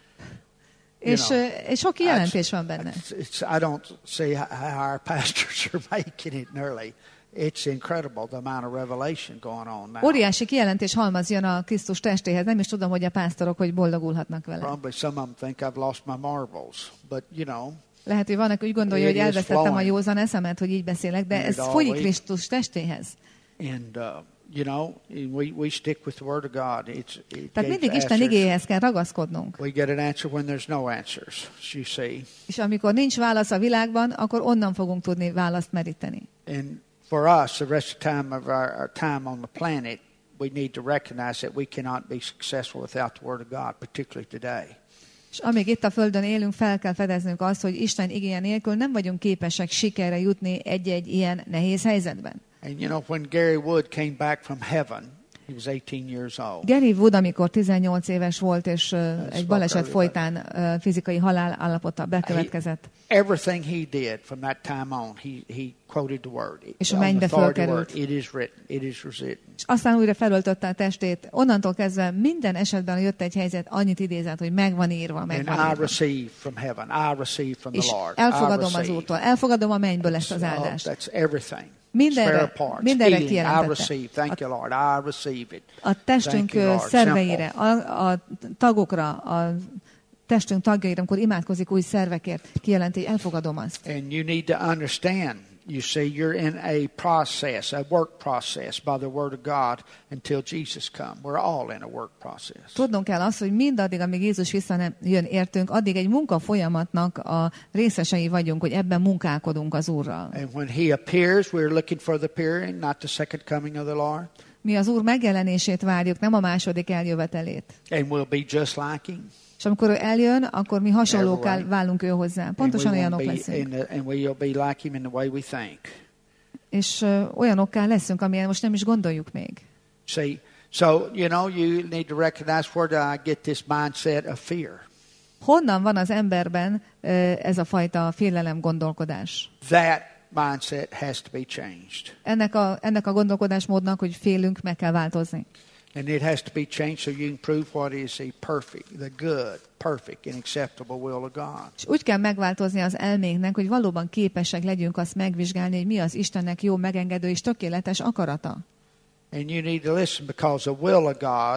És, know, ö, és sok jelentés van benne. It's, it's, I don't see how how our pastors are making it nearly. It's incredible the amount of revelation going on now. Óriási kijelentés halmaz jön a Krisztus testéhez. Nem is tudom, hogy a pásztorok hogy boldogulhatnak vele. Probably some of them think I've lost my marbles, but you know, Lehet, hogy vannak úgy gondolja, It hogy is elvesztettem a flowing. józan eszemet, hogy így beszélek, de And ez it folyik always- Krisztus testéhez. and uh, you know, we we stick with the Word of God. It's it Tehát gives mindig Isten answers. igéhez kell ragaszkodnunk. We get an answer when there's no answers. You see, És amikor nincs válasz a világban, akkor onnan fogunk tudni választ meríteni. and for us, the rest of the time of our, our time on the planet, we need to recognize that we cannot be successful without the Word of God, particularly today. És amíg itt a Földön élünk, fel kell fedeznünk azt, hogy Isten igéje nélkül nem vagyunk képesek sikerre jutni egy-egy ilyen nehéz helyzetben. And you know, when Gary Wood came back from heaven, he was eighteen years old. Gary Wood, amikor tizennyolc éves volt, és uh, egy baleset early, folytán uh, fizikai halál állapota bekövetkezett, Everything he did from that time on, he, he quoted the Word. És a On the mennybe authority fölkerült. word, It is written. It is written. és aztán újra felöltötte a testét. Onnantól kezdve minden esetben jött egy helyzet, annyit idézett, hogy meg van írva, meg And van I írva. receive from heaven. I receive from the És Lord. I elfogadom az receive. Úrtól, elfogadom a mennyből ezt az So áldást. that's everything. Mindenre- Spare parts, mindenre healing, I kijelentette. receive. Thank you, Lord. I receive it. A testünk Thank you, Lord. szerveire, Simple. a, a tagokra, a testünk tagjaira, amikor imádkozik új szervekért, kijelenti, hogy elfogadom azt. And you need to understand, you see, you're in a process, a work process by the Word of God until Jesus comes. We're all in a work process. Tudnunk kell azt, hogy mindaddig, amíg Jézus visszajön értünk, addig egy munka folyamatnak a részesei vagyunk, hogy ebben munkálkodunk az Úrral. And when He appears, we're looking for the appearing, not the second coming of the Lord. Mi az Úr megjelenését várjuk, nem a második eljövetelét. And we'll be just like Him. És amikor ő eljön, akkor mi hasonlókká Everyone. válunk ő hozzá. And Pontosan we won't olyanok be leszünk. in the, and we'll be like Him in the way we think. És uh, olyanokká leszünk, amilyen most nem is gondoljuk még. See, so, you know, you need to recognize, where do I get this mindset of fear? Honnan van az emberben uh, ez a fajta félelem gondolkodás? That mindset has to be changed. Ennek a, ennek a gondolkodásmódnak, hogy félünk, meg kell változni. And it has to be changed so you can prove what is the perfect, the good, perfect, and acceptable will of God. És úgy kell megváltozni az elménknek, hogy valóban képesek legyünk azt megvizsgálni, hogy mi az Istennek jó, megengedő és tökéletes akarata. And you need to listen, because the will of God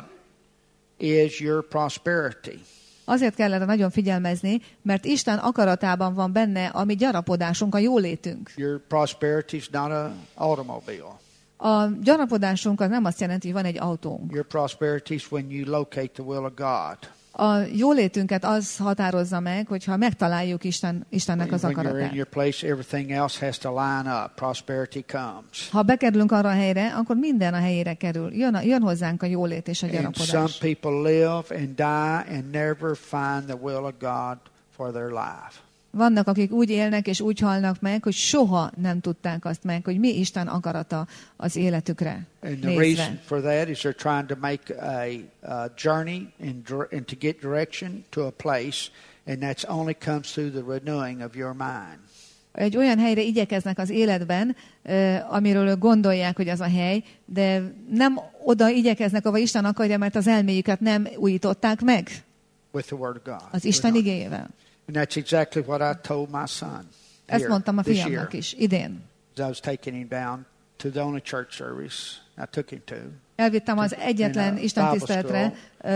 is your prosperity. Azért kellene nagyon figyelmezni, mert Isten akaratában van benne a mi gyarapodásunk, a jólétünk. Your prosperity is not an automobile. A gyarapodásunk az nem azt jelenti, hogy van egy autónk. Your prosperity is when you locate the will of God. A jólétünket az határozza meg, hogyha megtaláljuk Isten, Istennek az When you're in akaratát. your place, everything else has to line up. Prosperity comes. Ha bekerülünk arra a helyre, akkor minden a helyére kerül. Jön, a, jön hozzánk a jólét és a And some gyarapodás. people live and die and never find the will of God for their life. Vannak, akik úgy élnek és úgy halnak meg, hogy soha nem tudták azt meg, hogy mi Isten akarata az életükre And the nézve. reason for that is they're trying to make a, a journey and, dir- and to get direction to a place, and that's only comes through the renewing of your mind. egy olyan helyre igyekeznek az életben, amiről ők gondolják, hogy az a hely, de nem oda igyekeznek, ahova Isten akarja, mert az elméjüket nem újították meg with the word of God. az Isten igéjével. And that's exactly what I told my son. Ezt here mondtam a this year. fiamnak is, idén. As I was taking him down to the only church service I took him to. Elvittem az egyetlen In a istentiszteletre,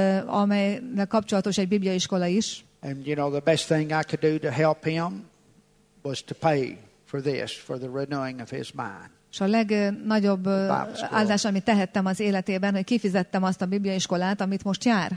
amelynek kapcsolatos egy bibliaiskola is. And you know, the best thing I could do to help him was to pay for this, for the renewing of his mind. És a legnagyobb áldás, amit tehettem az életében, hogy kifizettem azt a bibliaiskolát, amit most jár.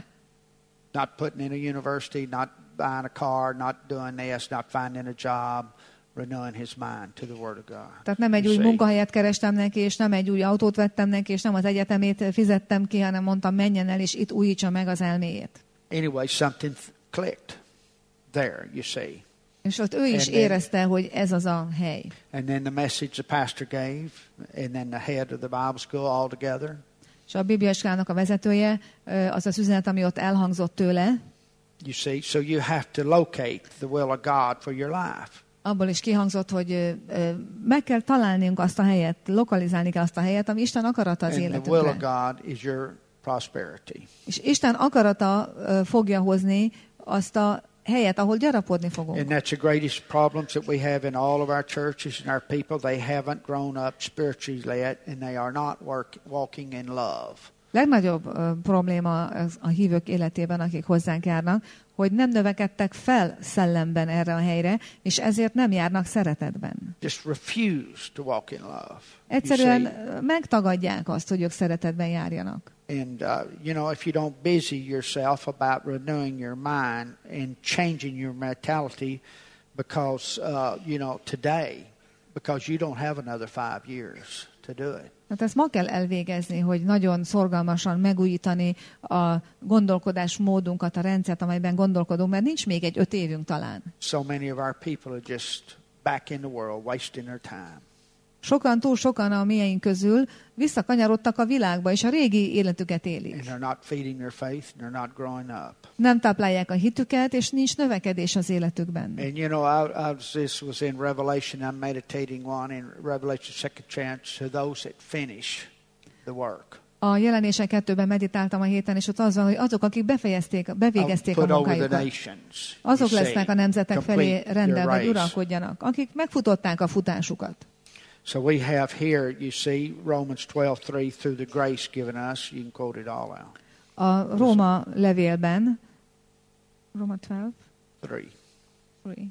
Not putting in a university, not buying a car, not doing this, not finding a job, renewing his mind to the Word of God. Tehát nem egy új munkahelyet kerestem neki, és nem egy új autót vettem neki, és nem az egyetemét fizettem ki, hanem mondtam, menjen el, és itt újítsa meg az elméjét. Anyway, something clicked there, you see. És ott ő is érezte, hogy ez az a hely. And then the message the pastor gave, and then the head of the Bible school all together. És a bibliaiskolának a vezetője, az az üzenet, ami ott elhangzott tőle. You see, so you have to locate the will of God for your life. Abból is kihangzott, hogy meg kell találnunk azt a helyet, lokalizálni kell azt a helyet, ami Isten akarata az életünkre. And the will of God is your prosperity. És Isten akarata fogja hozni azt a helyet, ahol gyarapodni fogunk. And that's the greatest problems that we have in all of our churches and our people. They haven't grown up spiritually yet, and they are not work, walking in love. Legnagyobb uh, probléma az a hívők életében, akik hozzánk járnak, hogy nem növekedtek fel szellemben erre a helyre, és ezért nem járnak szeretetben. Just refuse to walk in love. Egyszerűen megtagadják azt, hogy ők szeretetben járjanak. And uh, you know, if you don't busy yourself about renewing your mind and changing your mentality, because uh, you know today, because you don't have another five years to do it. Hát ezt ma kell elvégezni, hogy nagyon szorgalmasan megújítani a gondolkodásmódunkat, a rendszert, amelyben gondolkodunk, mert nincs még egy öt évünk talán. So many of our people are just back in the world, wasting their time. Sokan, túl sokan a mieink közül visszakanyarodtak a világba, és a régi életüket élik. And they're not feeding their faith, and they're not growing up. Nem táplálják a hitüket, és nincs növekedés az életükben. And you know, I, I was, this was in Revelation. I'm meditating one in Revelation second chance to those that finish the work. A Jelenések kettőben meditáltam a héten, és ott az van, hogy azok, akik befejezték, bevégezték a munkájukat, azok lesznek a nemzetek felé rendelve, hogy uralkodjanak, akik megfutották a futásukat. So we have here, you see, Romans twelve three, through the grace given us. You can quote it all out. A Róma levélben, Róma tizenkettő? Three. Three.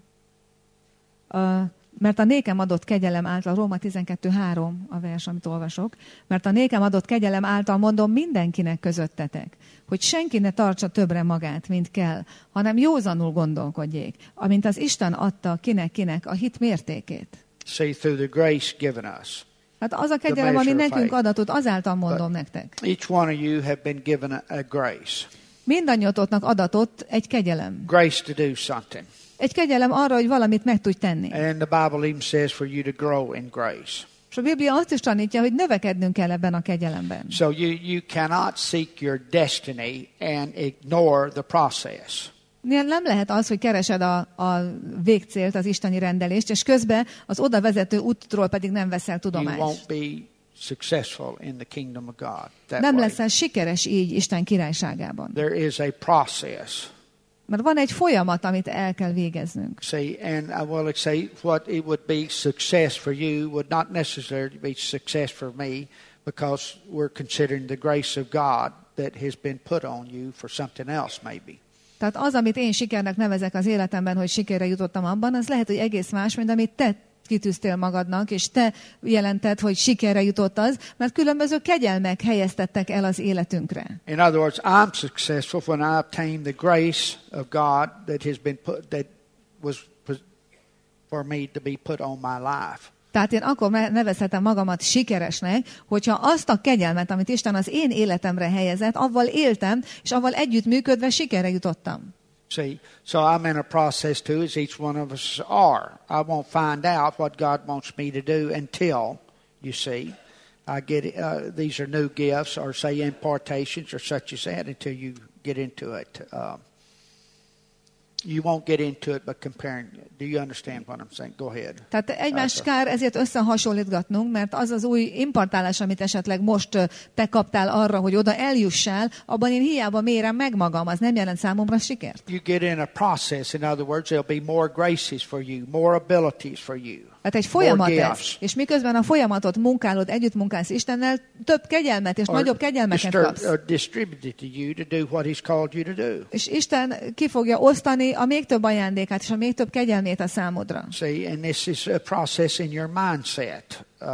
Uh, mert a nékem adott kegyelem által, Róma tizenkettő három a vers, amit olvasok, mert a nékem adott kegyelem által mondom mindenkinek közöttetek, hogy senki ne tartsa többre magát, mint kell, hanem józanul gondolkodjék, amint az Isten adta kinek-kinek a hit mértékét. See, through the grace given us. Hát az a kegyelem, ami nekünk adatot, azáltal mondom nektek. Each one of you have been given a, a grace. Mindannyiatoknak adatot egy kegyelem. Grace to do something. Egy kegyelem arra, hogy valamit meg tudj tenni. And the Bible even says for you to grow in grace. És a Biblia azt is tanítja, hogy növekednünk kell ebben a kegyelemben. So you, you cannot seek your destiny and ignore the process. Nem lehet az, hogy keresed a, a végcélt, az isteni rendelést, és közben az oda vezető útról pedig nem veszel tudomást. You won't be successful in the kingdom of God. That nem way. leszel sikeres így Isten királyságában. There is a process. Mert van egy folyamat, amit el kell végeznünk. See, and I will say what it would be success for you would not necessarily be success for me, because we're considering the grace of God that has been put on you for something else maybe. Tehát az, amit én sikernek nevezek az életemben, hogy sikerre jutottam abban, az lehet, hogy egész más, mint amit te kitűztél magadnak, és te jelented, hogy sikerre jutott az, mert különböző kegyelmek helyeztettek el az életünkre. In other words, I'm successful when I obtain the grace of God that has been put, that was for me to be put on my life. Tehát én akkor nevezhetem magamat sikeresnek, hogyha azt a kegyelmet, amit Isten az én életemre helyezett, avval éltem, és avval együttműködve sikerre jutottam. See, so I'm in a process too, as each one of us are. I won't find out what God wants me to do until, you see, I get uh, these are new gifts, or say impartations, or such as that, until you get into it. Uh, You won't get into it, but comparing. Do you understand what I'm saying? Go ahead. Tehát egymást kár ezért összehasonlítgatnunk, mert az az új impartálás, amit esetleg most ö, te kaptál arra, hogy oda eljussál, abban én hiába mérem meg magam, az nem jelent számomra sikert. You get in a process. In other words, there'll be more graces for you, more abilities for you. Hát egy folyamat more ez, és miközben a folyamatot munkálod, együtt munkálsz Istennel, több kegyelmet és Or nagyobb kegyelmeket distur- kapsz. or distributed to you to do what He's called you to do. És Isten ki fogja osztani a még több ajándékát és a még több kegyelmét a számodra. See, and this is a process in your mindset. Uh,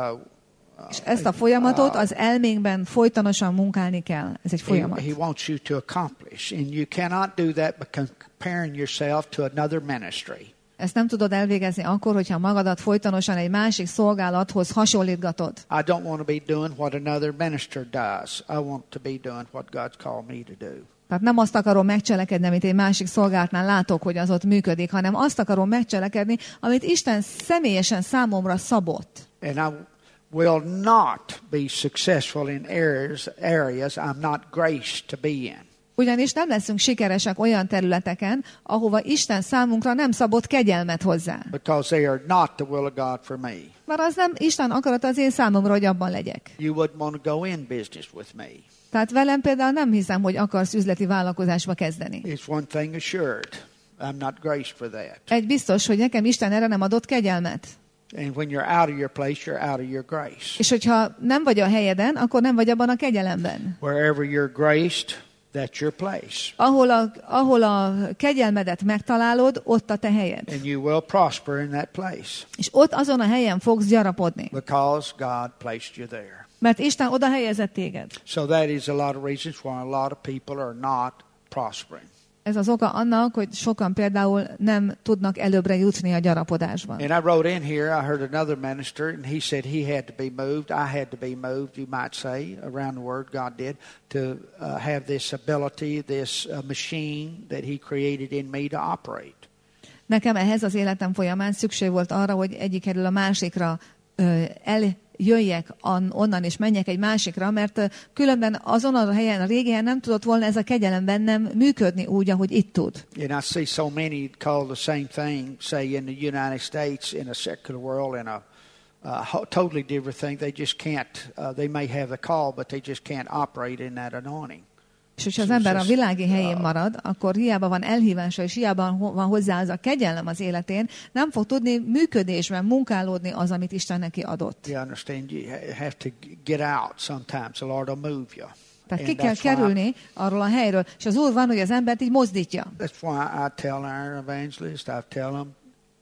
És ezt a folyamatot az elménkben folytonosan munkálni kell. Ez egy he, folyamat. he wants you to accomplish, and you cannot do that by comparing yourself to another ministry. Ezt nem tudod elvégezni akkor, hogyha magadat folytonosan egy másik szolgálathoz hasonlítgatod. I don't want to be doing what another minister does. I want to be doing what God's called me to do. Tehát nem azt akarom megcselekedni, amit egy másik szolgálatnál látok, hogy az ott működik, hanem azt akarom megcselekedni, amit Isten személyesen számomra szabott. And I will not be successful in areas, areas I'm not graced to be in. Ugyanis nem leszünk sikeresek olyan területeken, ahova Isten számunkra nem szabott kegyelmet hozzá. Because they are not the will of God for me. Mert az nem Isten akarata az én számomra, hogy abban legyek. You wouldn't want to go in business with me. Tehát velem például nem hiszem, hogy akarsz üzleti vállalkozásba kezdeni. It's one thing assured. I'm not graced for that. Egy biztos, hogy nekem Isten erre nem adott kegyelmet. And when you're out of your place, you're out of your grace. És hogyha nem vagy a helyeden, akkor nem vagy abban a kegyelemben. Wherever you're graced, that's your place. Ahol a, ahol a kegyelmedet megtalálod, ott a te helyed. And you will prosper in that place. És ott azon a helyen fogsz gyarapodni. Because God placed you there. Mert Isten oda helyezett téged. So that is a lot of reasons why a lot of people are not prospering. Ez az oka annak, hogy sokan például nem tudnak előbbre jutni a gyarapodásban. And I wrote in here, I heard another minister, and he said he had to be moved. I had to be moved, you might say, around the word God did, to uh, have this ability, this uh, machine that He created in me to operate. Nekem ehhez az életem folyamán szükség volt arra, hogy egyik kerül a másikra ö, eljöjjek on, onnan és menjek egy másikra, mert ö, különben azon a helyen, a régi helyen nem tudott volna ez a kegyelem bennem működni úgy, ahogy itt tud. And I see so many call the same thing, say in the United States, in a secular world, in a uh, totally different thing. They just can't, uh, they may have the call, but they just can't operate in that anointing. És hogyha az ember a világi helyén marad, akkor hiába van elhívása, és hiába van hozzá az a kegyelem az életén, nem fog tudni működésben munkálódni az, amit Isten neki adott. You understand? You have to get out sometimes. The Lord will move you. Tehát ki kell kerülni arról a helyről, és az Úr van, hogy az embert így mozdítja. That's why I tell our evangelists, I tell them,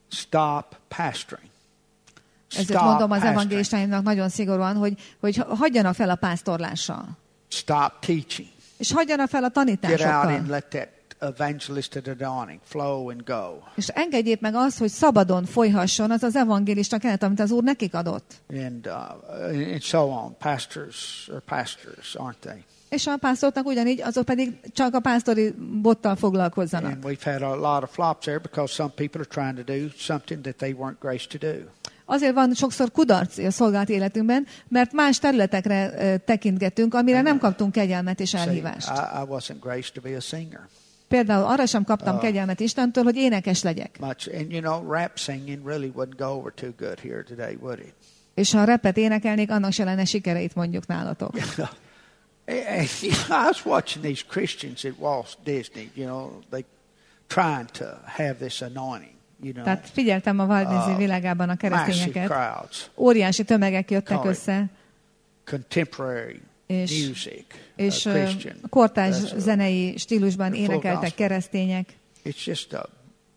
stop pastoring. Ezért mondom az evangélistáimnak nagyon szigorúan, hogy, hogy hagyjanak fel a pásztorlással. Stop teaching. És hagyjanak fel a Get out tanításokkal. and let that evangelistic anointing flow and go. És engedjék meg azt, hogy szabadon folyhasson az az evangélista kenet, amit az Úr nekik adott. And, uh, and so on. Pastors are pastors, aren't they? És a pásztornak ugyanígy, azok pedig csak a pásztori bottal foglalkozzanak. And we've had a lot of flops there because some people are trying to do something that they weren't graced to do. Azért van sokszor kudarc a szolgált életünkben, mert más területekre uh, tekintgetünk, amire nem kaptunk kegyelmet és See, elhívást. I, I wasn't graced to be a singer. Például arra sem kaptam kegyelmet Istentől, hogy énekes legyek. Much, and you know, rap singing really wouldn't go over too good here today, would it? És ha repet énekelnék, annak se lenne sikereit mondjuk nálatok. And, you know, I was watching these Christians at Walt Disney, you know, they trying to have this anointing, you know. Tehát figyeltem a Walt Disney Uh, világában a Massive keresztényeket. crowds, Óriási tömegek jöttek Call it össze, contemporary És- music, és uh, ö, Christian. kortárs That's a- zenei stílusban full énekeltek gospel. keresztények. It's just a,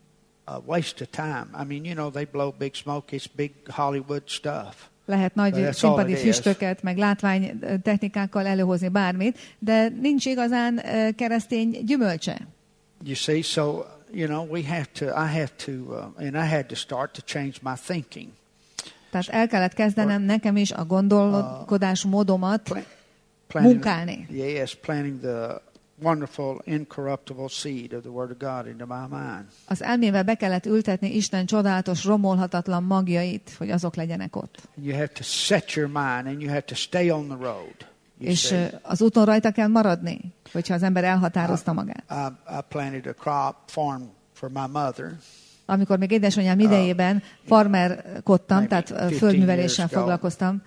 a waste of time. I mean, you know, they blow big smoke. It's big Hollywood stuff. Lehet nagy That's all színpadi it is. füstöket, meg látvány ö, technikákkal előhozni bármit, de nincs igazán ö, keresztény gyümölcse. You see, so you know, we have to. I have to, uh, and I had to start to change my thinking. Tehát el kellett kezdenem nekem is a gondolkodás módomat Pla- planting- munkálni. Yes, planting the wonderful, incorruptible seed of the Word of God into my mind. Az elmébe be kellett ültetni Isten csodálatos, romolhatatlan magjait, hogy azok legyenek ott. And you have to set your mind, and you have to stay on the road. You És see. ö, az úton rajta kell maradni, hogyha az ember elhatározta magát. I, I planted a crop, farm for my mother. Amikor még édesanyám idejében farmerkodtam, tehát földműveléssel foglalkoztam.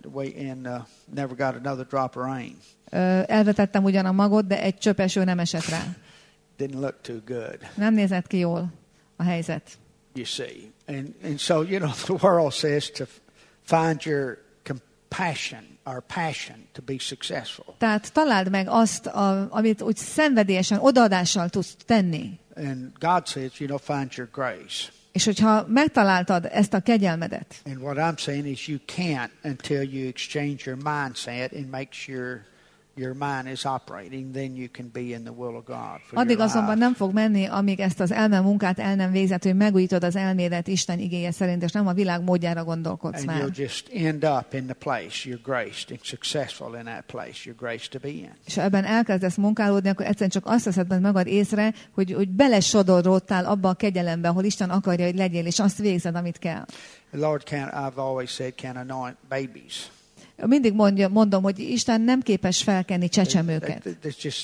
And uh, never got another drop of rain. Elvetettem ugyan a magot, de egy csöpp eső nem esett rá. Didn't look too good. Nem nézett ki jól a helyzet. You see, and and so you know the world says to find your compassion or passion to be successful. Tehát találd meg azt, a, amit úgy szenvedélyesen, odaadással tudsz tenni. And God says, you know, find your grace. És hogyha megtaláltad ezt a kegyelmedet. And what I'm saying is you can't until you exchange your mindset and make sure your mind is operating, then you can be in the will of God for Addig your azonban life. nem fog menni, amíg ezt az elme munkát el nem végzett, hogy megújítod az elmédet Isten igéje szerint, és nem a világ módjára gondolkodsz And már. you'll just end up in the place you're graced and successful in that place you're graced to be in. És ha ebben elkezdesz munkálódni, akkor egyszerűen csak azt veszed meg magad észre, hogy, hogy belesodorodtál abba a kegyelembe, ahol Isten akarja, hogy legyél, és azt végzed, amit kell. The Lord can, I've always said, can anoint babies. Mindig mondja, mondom, hogy Isten nem képes felkenni csecsemőket. There's just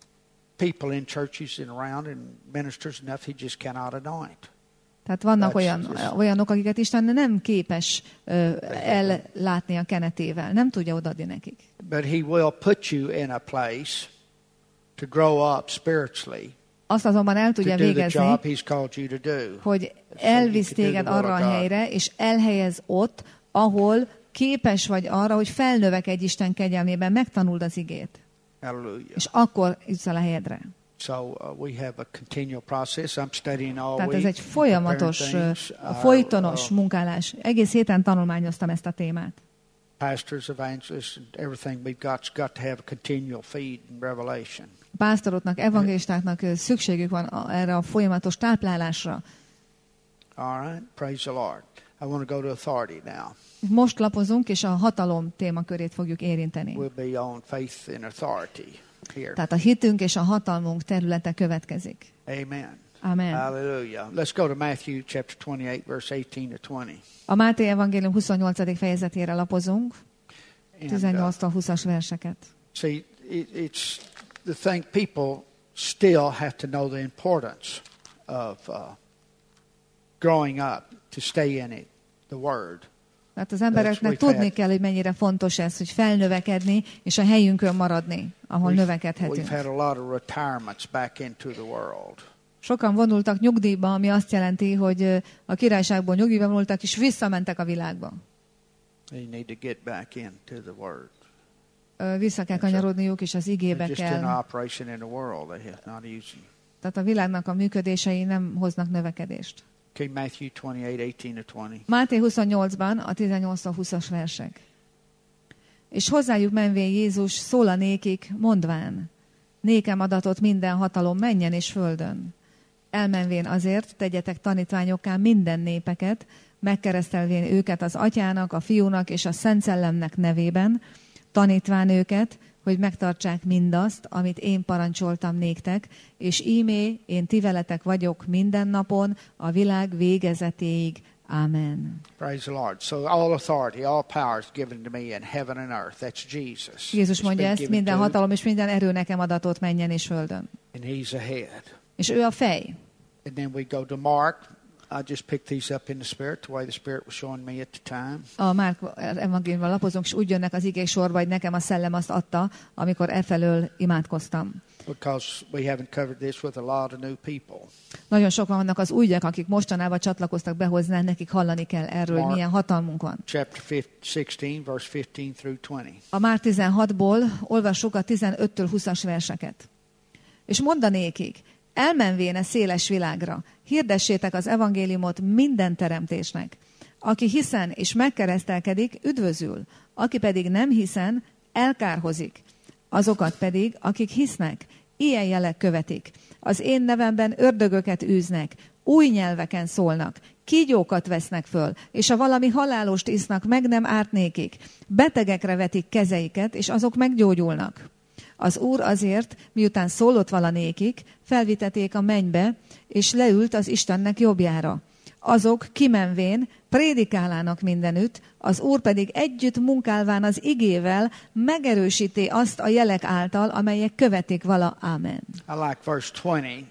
people in churches and around and ministers enough, he just cannot anoint. Tehát vannak That's olyan, just- olyanok, akiket Isten nem képes ö, ellátni a kenetével. Nem tudja odaadni nekik. But he will put you in a place to grow up spiritually, Azt azonban el to tudja do the végezni, job he's called you to do. hogy elvisz So you can téged do the will arra of a God. helyre, és elhelyez ott, ahol képes vagy arra, hogy felnövekedj Isten kegyelmében, megtanuld az igét. Hallelujah. És akkor jutsz el a helyedre. So uh, we have a continual process. I'm studying all Tehát ez week. egy folyamatos, preparing ö, things. Our, folytonos uh, munkálás. Egész héten tanulmányoztam ezt a témát. pastors, evangelists, and everything we've got's got to have a continual feed and revelation. A pásztoroknak, evangélistáknak ö, szükségük van a- erre a folyamatos táplálásra. All right, praise the Lord. I want to go to authority now. Most lapozunk, és a hatalom témakörét fogjuk érinteni. We'll be on faith and authority here. Tehát a hitünk és a hatalmunk területe következik. Amen. Amen. Hallelujah. Let's go to Matthew chapter twenty-eight, verse eighteen to twenty. A Máté evangélium huszonnyolcadik fejezetére lapozunk, And, uh, tizennyolctól húszas verseket. see, it, it's the thing. People still have to know the importance of uh, growing up to stay in it, the Word. Tehát az embereknek we've tudni had- kell, hogy mennyire fontos ez, hogy felnövekedni, és a helyünkön maradni, ahol We've, növekedhetünk. we've had a lot of retirements back into the world. Sokan vonultak nyugdíjba, ami azt jelenti, hogy ö, a királyságból nyugdíjba vonultak, és visszamentek a világba. They need to get back into the Word. Ö, Vissza kell kanyarodniuk, és az igébe They're just in kell. operation in the world. They have not using. Tehát a világnak a működései nem hoznak növekedést. Okay, Matthew twenty-eight, eighteen to twenty. Máté huszonnyolcban a tizennyolctól húszas versek. És hozzájuk menvén Jézus szól a nékik, mondván, nékem adatot minden hatalom mennyen és földön. Elmenvén azért tegyetek tanítványokká minden népeket, megkeresztelvén őket az atyának, a fiúnak és a Szent Szellemnek nevében, tanítván őket, hogy megtartsák mindazt, amit én parancsoltam néktek, és ímé én ti veletek vagyok minden napon, a világ végezetéig. Amen. Praise the Lord. So all authority, all power is given to me in heaven and earth. That's Jesus. Jézus It's mondja been ezt, given minden to, hatalom és minden erő nekem adatot menjen és földön. and He's ahead. És ő a fej. And then we go to Mark. I just picked these up in the Spirit, the way the Spirit was showing me at the time. A Márk evangéliumban lapozunk, és úgy jönnek az igék sorba, hogy nekem a szellem azt adta, amikor e felől imádkoztam. Because we haven't covered this with a lot of new people. Nagyon sokan vannak az újak, akik mostanában csatlakoztak be hozzá, nekik hallani kell erről, hogy Mark. milyen hatalmunk van. Chapter sixteen, verse fifteen through twenty. A Márk tizenhatból olvassuk a tizenöttől húszas verseket. És mondanékik, elmenvén a széles világra, hirdessétek az evangéliumot minden teremtésnek. Aki hiszen és megkeresztelkedik, üdvözül, aki pedig nem hiszen, elkárhozik. Azokat pedig, akik hisznek, ilyen jelek követik. Az én nevemben ördögöket űznek, új nyelveken szólnak, kígyókat vesznek föl, és ha valami halálost isznak, meg nem árt nékik. Betegekre vetik kezeiket, és azok meggyógyulnak. Az Úr azért, miután szólott valanékik, felviteték a mennybe, és leült az Istennek jobbjára. Azok kimenvén prédikálának mindenütt, az Úr pedig együtt munkálván az igével megerősíti azt a jelek által, amelyek követik vala. Amen. I like verse twenty.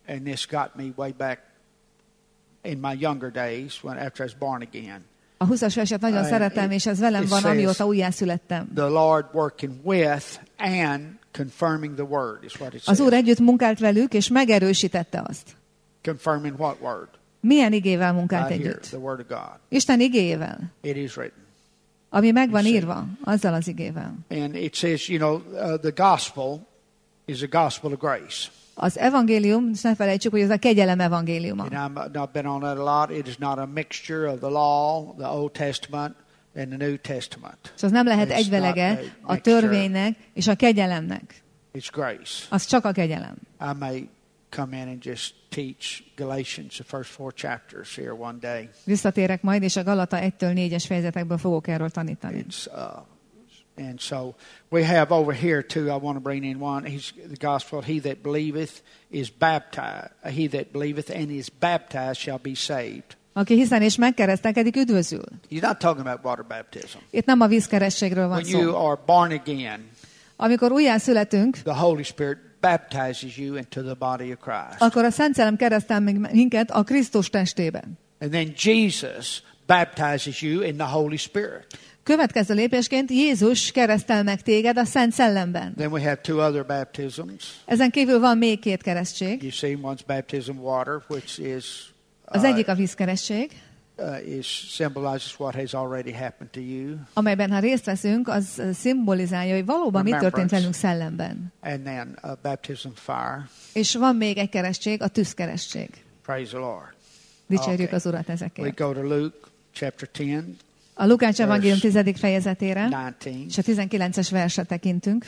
and this got me way back in my younger days when after I was born again. A húszas verset nagyon Uh, szeretem, it- és ez velem it van, says- amióta újjászülettem. The Lord working with and confirming the word is what it Az says. Úr együtt munkált velük, és megerősítette azt. Confirming what word? Milyen igével munkált Right here, együtt? the word of God. Isten igéjével, It is written. ami meg van Yes, sir. írva, azzal az igével. And it says, you know, uh, the gospel is a gospel of grace. Az evangélium, és ne felejtsük, hogy ez a kegyelem evangéliuma. And I'm, I've been on that a lot. It is not a mixture of the law, the Old Testament, and the New Testament. És az nem lehet It's egyvelege not a a mixture. törvénynek és a kegyelemnek. It's grace. Az csak a kegyelem. I may come in and just teach Galatians, the first four chapters here one day. Visszatérek majd, és a Galata egytől négyes fejezetekből fogok erről tanítani. It's uh, and so we have over here too. I want to bring in one. He's the gospel. He that believeth is baptized. He that believeth and is baptized shall be saved. Aki hiszen és megkeresztelkedik, üdvözül. You're not talking about water baptism. Itt nem a vízkerességről van When you szó. are born again, Amikor újjászületünk, the Holy Spirit baptizes you into the body of Christ. akkor a Szent Szellem keresztel meg minket a Krisztus testében. And then Jesus baptizes you in the Holy Spirit. Következő lépésként Jézus keresztel meg téged a Szent Szellemben. Then we have two other baptisms. Ezen kívül van még két keresztség. You see, one's baptism of water, which is Az egyik a vízkeresztség, uh, is symbolizes what has already happened to you, amelyben ha részt veszünk, az szimbolizálja, hogy valóban mi történt velünk szellemben. and then a baptism of fire. És van még egy keresztség, a tűzkeresztség. Praise the Lord. Dicsérjük Okay. az Urat We ezekért. go to Luke chapter ten, A Lukács evangélium tizedik fejezetére nineteen. és a tizenkilences versre tekintünk.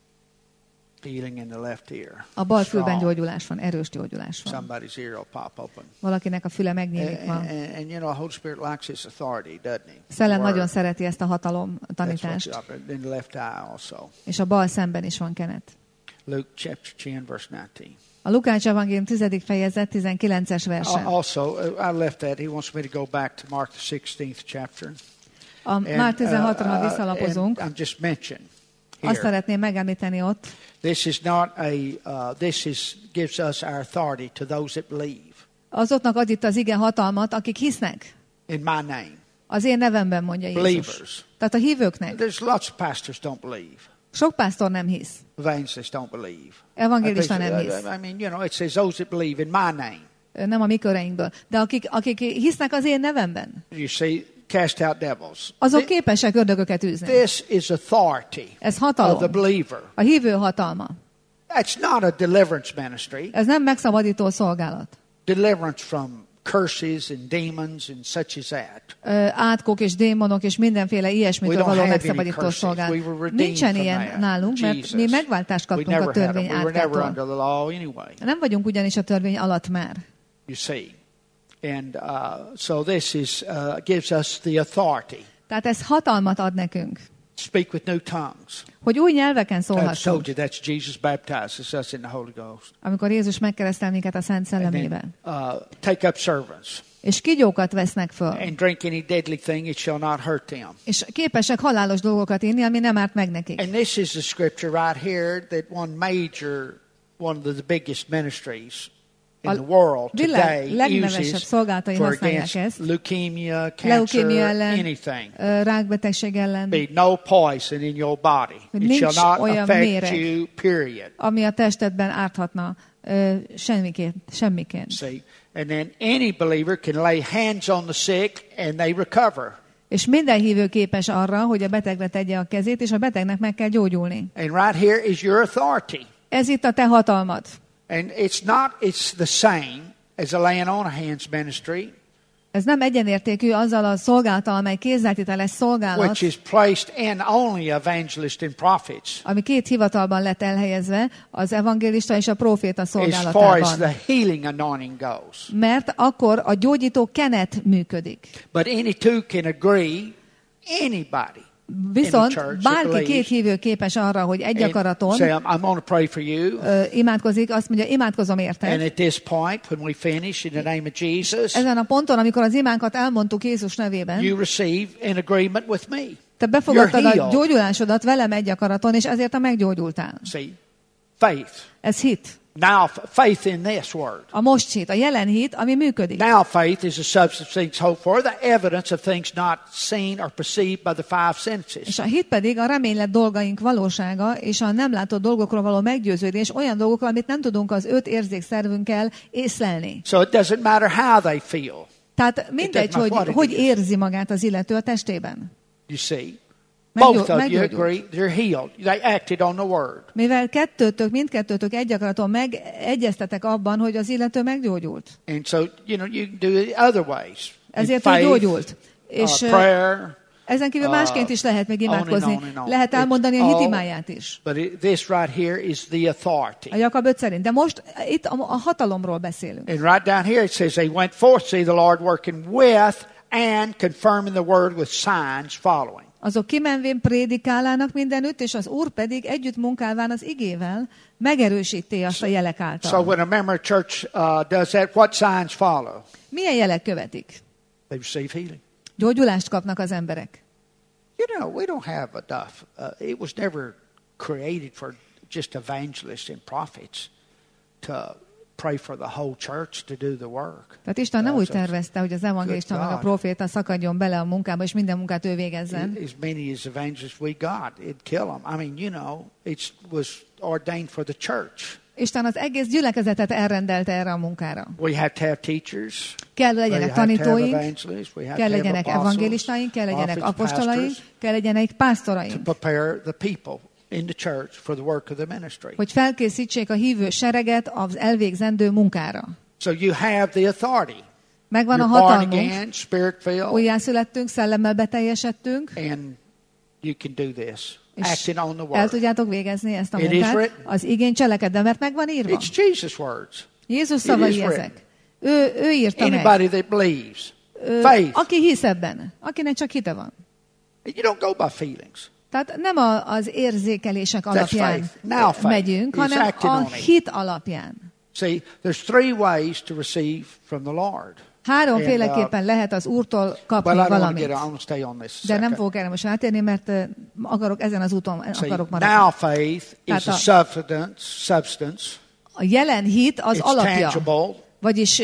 Healing in the left ear. A bal fülben Strong. gyógyulás van, erős gyógyulás van. Somebody's ear will pop open. Valakinek a füle And, megnyílik van. and, and you know, the Holy Spirit likes His authority, doesn't He? Szellem Word. nagyon szereti ezt a hatalom That's what tanítást, you- in the left eye also. és a bal szemben is van kenet. Luke chapter ten, verse nineteen. A Lukács evangélium tizedik fejezet tizenkilences verse. Al- Also, uh, I left that. He wants me to go back to Mark the sixteenth chapter. A And, már tizenhatra, ha uh, visszalapozunk, and I'm just mentioning azt here. szeretném megemlíteni ott, This is not a. Uh, this is gives us our authority to those that believe azoknak ad itt az ige hatalmat, akik hisznek. in my name. Az én nevemben, mondja Jézus. Believers. Tehát a hívőknek. There's lots of pastors don't believe. Sok pásztor nem hisz. Evangelists don't believe. Evangélista nem I hisz. mean, you know, it says those that believe in my name. Nem a mi köreinkből. De akik, akik hisznek az én nevemben, You see, cast out devils. azok Thi- képesek ördögöket űzni. This is authority Ez of the hatalom. believer. A hívő hatalma. That's not a deliverance ministry. Ez nem megszabadító szolgálat. Deliverance from curses and demons and such as that. Ö, átkok és démonok és mindenféle We ilyesmitől don't való have any megszabadító curses. szolgálat. We were redeemed Nincsen from ilyen that. nálunk, mert Jesus. mi megváltást We kaptunk a never had törvény them. We were never átkától. under the law anyway. Nem vagyunk ugyanis a törvény alatt már. You see, and uh, so this is uh, gives us the authority. Tehát ez hatalmat ad nekünk, Speak with new tongues. hogy új nyelveken I've told szólhassunk. you that's Jesus baptizes us in the Holy Ghost. Amikor Jézus megkeresztel minket a Szent And Szellemével. then, uh, take up servants És kígyókat vesznek föl. and drink any deadly thing; it shall not hurt them. És képesek halálos dolgokat inni, ami nem árt meg nekik. And this is the scripture right here that one major, one of the biggest ministries in A the world világ today legnevesebb uses szolgálatai for használják against ezt. leukemia, cancer, Leukémia ellen, anything. ö, rákbetegség ellen, Be no poison in your body. Hogy It shall nincs not olyan affect méreg. you, period. ami a testedben árthatna ö, semmiként. semmiként. See? And then any believer can lay hands on the sick and they recover. És minden hívő képes arra, hogy a betegre tegye a kezét, és a betegnek meg kell gyógyulni. And right here is your authority. Ez itt a te hatalmad. And it's not, it's the same as a laying on a hands ministry, Ez nem egyenértékű azzal a szolgálattal, amely kézzeltételes szolgálat, which is placed in only evangelists and prophets. ami két hivatalban lett elhelyezve, az evangélista és a próféta As far as szolgálatában. the healing anointing goes. Mert akkor a gyógyító kenet működik. But any two can agree, anybody. Viszont church that bárki believes. két hívő képes arra, hogy egy And akaraton say, I'm, I'm going to pray for you. ö, imádkozik, azt mondja, imádkozom And érted. at this point, when we finish in the name of Jesus, Ezen a ponton, amikor az imánkat elmondtuk Jézus nevében, you receive an agreement with me. te befogadtad You're a healed. gyógyulásodat velem egy akaraton, és ezért te meggyógyultál. See, faith. Ez hit. Now faith in this word. A most hit, a jelen hit, ami működik. Now faith is a substance of things hoped for, the evidence of things not seen or perceived by the five senses. És a hit pedig a reménylett dolgaink valósága, és a nem látott dolgokról való meggyőződés olyan dolgokról, amit nem tudunk az öt érzékszervünkkel észlelni. So it doesn't matter how they feel. Tehát mindegy, hogy hogy érzi magát az illető a testében. You see, both of you agree they're healed. They acted on the word. Mivel kettőtök, mindkettőtök egy akaraton megegyeztetek abban, hogy az illető meggyógyult. And so, you know, you can do it other ways. Ezért ő gyógyult. És uh, prayer, ezen kívül másként is lehet meg imádkozni. On and on and on. Lehet elmondani a hitimáját is. But it, this right here is the authority. A Jakab öt szerint. De most itt a, a hatalomról beszélünk. And right down here it says they went forth to see the Lord working with and confirming the word with signs following. Azok kimenvén prédikálának mindenütt, és az Úr pedig együtt munkálván az igével megerősíti azt a jelek által. So when a member of church uh, does that, what signs follow? Milyen jelek követik? They receive healing. Gyógyulást kapnak az emberek. You know, we don't have enough. Uh, it was never created for just evangelists and prophets to pray for the whole church to do the work. Tehát Isten nem úgy tervezte, hogy az evangélista meg a proféta szakadjon bele a munkába, és minden munkát ő végezzen. As many as evangelists we got, it'd kill them. I mean, you know, it was ordained for the church. Isten az egész gyülekezetet elrendelte erre a munkára. We have to have teachers. Kell legyenek tanítóink, kell legyenek evangélistaink, kell legyenek apostolaink, kell legyenek pásztoraink. To prepare the people in the church for the work of the ministry. Hogy felkészítsék a hívő sereget az elvégzendő munkára. So you have the authority. Megvan a hatalmunk. Újjászülettünk, szellemmel beteljesedtünk. And you can do this. Acting on the word. El tudjátok végezni ezt a munkát. Az igény cselekedve, mert megvan írva. It's Jesus' words. Jézus szavai ezek. Ő, ő írta Anybody meg. that believes. Ő, Faith. aki hisz ebben. Akinek csak hite van. You don't go by feelings. Tehát nem a, az érzékelések alapján megyünk, hanem a hit alapján. See, there's three ways to receive from the Lord. Háromféleképpen lehet az Úrtól kapni valamit. De nem fogok erre most átérni, mert akarok ezen az úton akarok maradni. Now faith is a substance, substance. A jelen hit az alapja, vagyis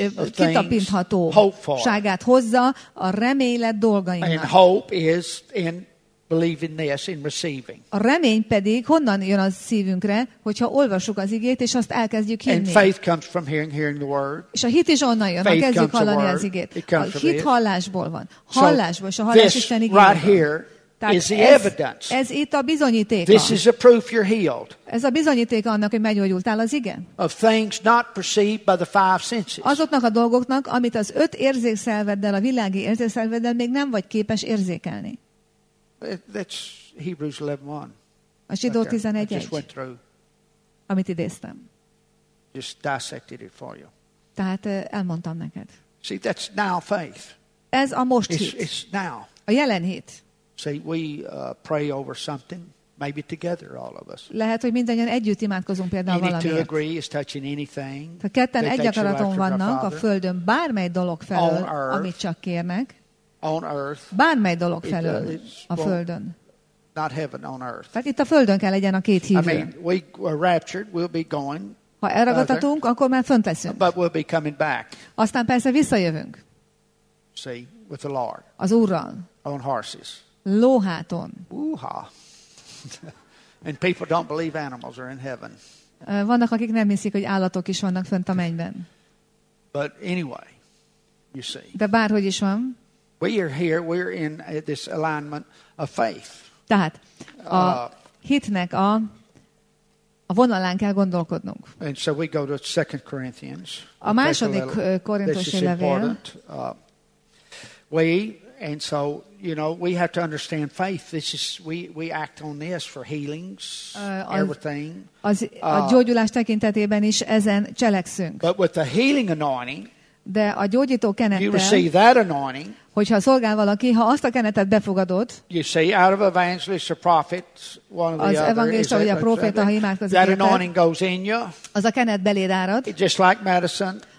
kitapinthatóságát hozza a reménylet dolgainknak. And hope is in believing this, in receiving. A remény pedig honnan jön a szívünkre, hogyha olvassuk az igét, és azt elkezdjük hinni. And faith comes from hearing, hearing the word. És a hit is onnan jön, ha kezdjük hallani az igét. A hit hallásból van. Hallásból, és a hallás Isten igényéből. Is the evidence. Ez itt a bizonyítéka. This is a proof you're healed. Ez a bizonyítéka annak, hogy meggyógyultál az ige. Of things not perceived by the five senses. Azoknak a dolgoknak, amit az öt érzékszerveddel, a világi érzékszerveddel még nem vagy képes érzékelni. That's Hebrews eleven one. A Zsidó tizenegy egy. Amit idéztem. Just dissected it for you. Tehát elmondtam neked. See, that's now faith. Ez a most hit. It's, it's now. A jelen hit. See, we uh, pray over something, maybe together, all of us. Lehet, hogy mindannyian együtt imádkozunk például valamiért. Ha ketten egy akaraton vannak a földön bármely dolog felől, amit csak kérnek, on earth, bármely dolog felől a földön. Not heaven, on earth. Tehát itt a földön kell legyen a két hívő. I mean, we are raptured, we'll be going. Ha elragadtatunk, akkor már fönt leszünk. But we'll be coming back. Aztán persze visszajövünk. See, with the Lord. Az Úrral. On horses. Lóháton. Ooh-ha. And people don't believe animals are in heaven. Vannak, akik nem hiszik, hogy állatok is vannak fönt a mennyben. But anyway, you see. De bárhogy is van. We are here, we're in this alignment of faith. Tehát a hitnek a, a vonalán kell gondolkodnunk. And so we go to Second Corinthians. A második korintusi levél. Uh, we and so you know we have to understand faith. This is we we act on this for healings, uh, everything. Az, a gyógyulás tekintetében is ezen cselekszünk. But with the healing anointing, de a gyógyító kenettel, you receive that anointing, hogyha szolgál valaki, ha azt a kenetet befogadod, you see, out of evangelist or prophet, one of the az evangélista vagy a proféta, ha imádkozik, that anointing goes in you. Az a kenet beléd árad. Just like medicine.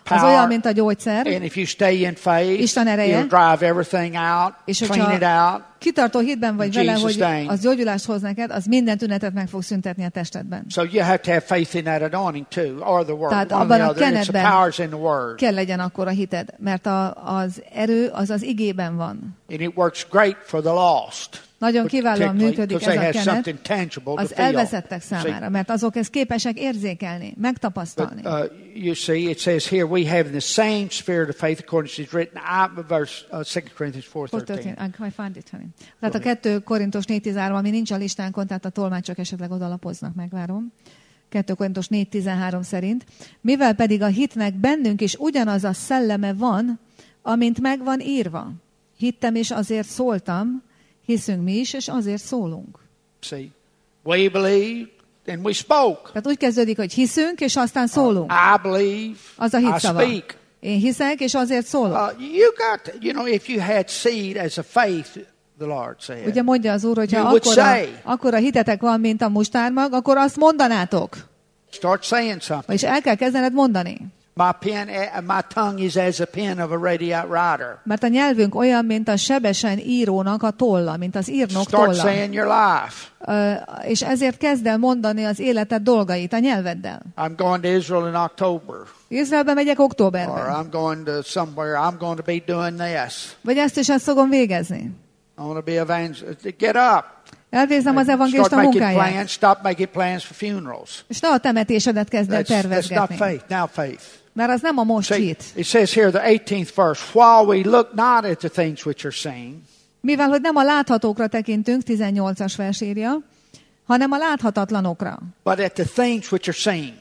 az olyan, mint a gyógyszer. And if you stay in faith, Isten ereje. it'll drive everything out, És clean it hogyha out. kitartó hitben vagy vele, Jesus' hogy name. az gyógyulást hoz neked, az minden tünetet meg fog szüntetni a testedben. So you have to have faith in that anointing too, or the word. Tehát One or abban the a other. It's the kenetben powers in the word. kell legyen akkor a hited, mert a, az erő az az igében van. And it works great for the lost. Nagyon kiválóan működik Because ez they a have kenet something tangible to az feel. elveszettek számára, mert azok ezt képesek érzékelni, megtapasztalni. But, uh, you see, it says here, we have the same spirit of faith, according to it's written, I, verse uh, Second Corinthians four thirteen. Tehát a kettő Korintus négy tizenhárom, ami nincs a listánkon, tehát a tolmácsok esetleg odalapoznak, megvárom. kettő Korintus négy tizenhárom szerint. Mivel pedig a hitnek bennünk is ugyanaz a szelleme van, amint meg van írva. Hittem és azért szóltam, hiszünk mi is, és azért szólunk. See, we believe and we spoke. Tehát úgy kezdődik, hogy hiszünk, és aztán szólunk. I believe, Az a I hit szava. speak. Én hiszek, és azért szólok. Uh, you got, you know, if you had seed as a faith, the Lord said. Ugye mondja az Úr, hogyha You would akkora, say. akkora hitetek van, mint a mustármag, akkor azt mondanátok. Start saying something. Vagyis el kell kezdened mondani. My pen, uh, my tongue is as a pen of a ready out rider. Mert a nyelvünk olyan, mint a sebesen írónak a tolla, mint az írnok Start tolla. saying your life. Ö, és ezért kezd el mondani az életed dolgait a nyelveddel. I'm going to Israel in October. Izraelbe megyek Or októberben. I'm going to somewhere, I'm going to be doing this. Vagy ezt is ezt fogom végezni. I want to be evangelist. Get up. Elvégzem az Start evangélista making munkáját. plans. Stop making plans for funerals. És ne a temetésedet kezd el That's, that's not tervezgetni. faith. Now faith. Mert az nem a most See, hit. it says here, the eighteenth verse, while we look not at the things which are seen, Mivel, hogy nem a láthatókra tekintünk, tizennyolcas vers írja, hanem a láthatatlanokra. but at the things which are seen.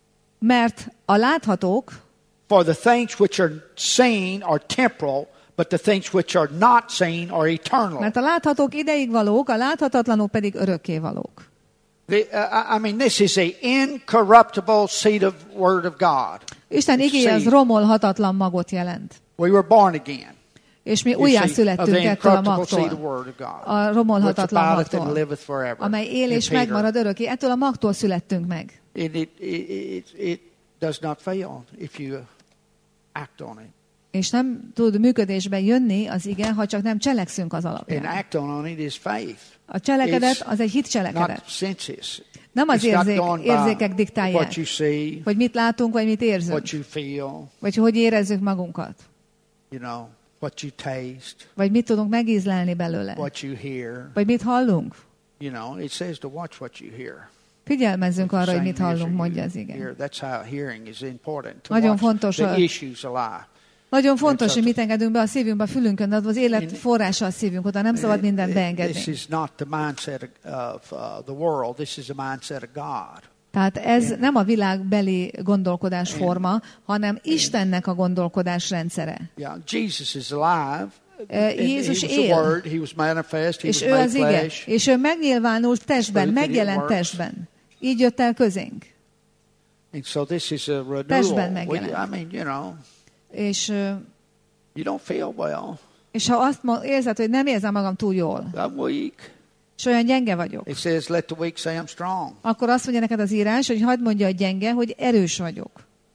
Mert a láthatók, For the things which are seen are temporal, but the things which are not seen are eternal. mert a láthatók ideig valók, a láthatatlanok pedig örökké valók. The, uh, I mean, this is a incorruptible seed of word of God. Isten igéje az Seed. romolhatatlan magot jelent. We were born again. És mi You see, of újjászülettünk the ettől a incorruptible seed of magtól, word of God. a romolhatatlan Which abideth and magtól, liveth forever. amely él In és Peter. megmarad örökké. Ettől a magtól születtünk meg. It, it, it, it, it does not fail if you act on it. És nem tud működésbe jönni az ige, ha csak nem cselekszünk az And alapján. act on it is faith. A cselekedet It's az egy hit cselekedet. Not senses. Nem az It's not érzék, going by érzékek diktálják, what you see, hogy mit látunk, vagy mit érzünk, what you feel, vagy hogy érezzük magunkat, you know, what you taste, vagy mit tudunk megízlelni belőle, what you hear. vagy mit hallunk. You know, it says to watch what you hear. Figyelmezzünk arra, hogy Same mit hallunk, measure mondja you az ige. hear. That's how hearing is important. To Nagyon watch fontos the a- issues alive. Nagyon fontos, That's hogy mit engedünk be a szívünkbe, a fülünkön, de az élet In- forrása a szívünk, oda nem szabad mindent This beengedni. is not the mindset of, of uh, the world. This is the mindset of God. Tehát ez nem a világbeli gondolkodásforma, hanem Istennek a gondolkodás rendszere. Yeah, Jesus is alive. Eh, And he Jézus was the él. Word. He was manifest. He És was ő made az ige, flesh. és ő megnyilvánult testben, Truth, it megjelent works. testben. Így jött el közénk. And so this is a Testben renewal. We, megjelent. I mean, you know, És, ö, you don't feel well. és ha azt mo- érzed, hogy nem érzem magam túl jól, I'm weak. és olyan gyenge vagyok, It says, let the weak say I'm strong. akkor azt mondja neked az írás, hogy hagyd mondja a gyenge, hogy erős vagyok.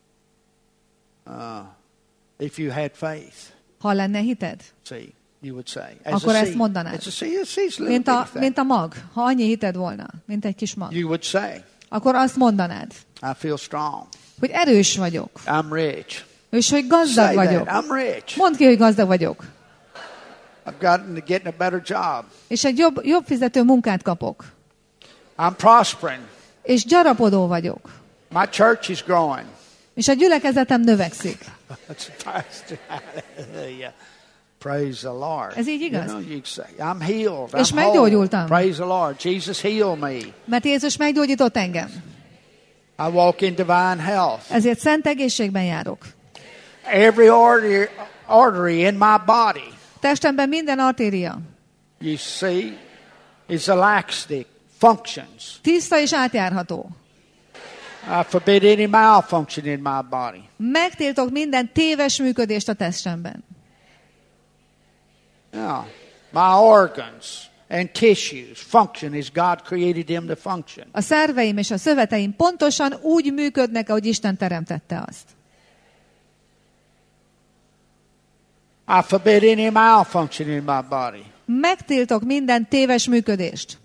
Uh, if you had faith, Ha lenne hited, see, you would say. As Akkor a ezt seed. mondanád. It's a seed. A seed's a little mint a, bitty thing. mint a mag. Ha annyi hited volna, mint egy kis mag, You would say, akkor azt mondanád, I feel strong. hogy erős vagyok, I'm rich. és hogy gazdag Say vagyok. that. I'm rich. Mondd ki, hogy gazdag vagyok. I've gotten to getting a better job. És egy jobb, jobb fizető munkát kapok. I'm prospering. És gyarapodó vagyok. My church is growing. És a gyülekezetem növekszik. That's pastor. Hallelujah. Praise the Lord. Ez így igaz? You know, you say, I'm healed. És I'm meggyógyultam. whole. Praise the Lord. Jesus healed me. Mert Jézus meggyógyított engem. I walk in divine health. Ezért szent egészségben járok. Every artery, artery in my body, Testemben minden artéria you see, is elastic, functions. tiszta és átjárható. I forbid any malfunction in my body. Megtiltok minden téves működést a testemben. Yeah. My organs and tissues function as God created them to function. A szerveim és a szöveteim pontosan úgy működnek, ahogy Isten teremtette azt. I forbid any malfunction in my body. Megtiltok minden téves működést.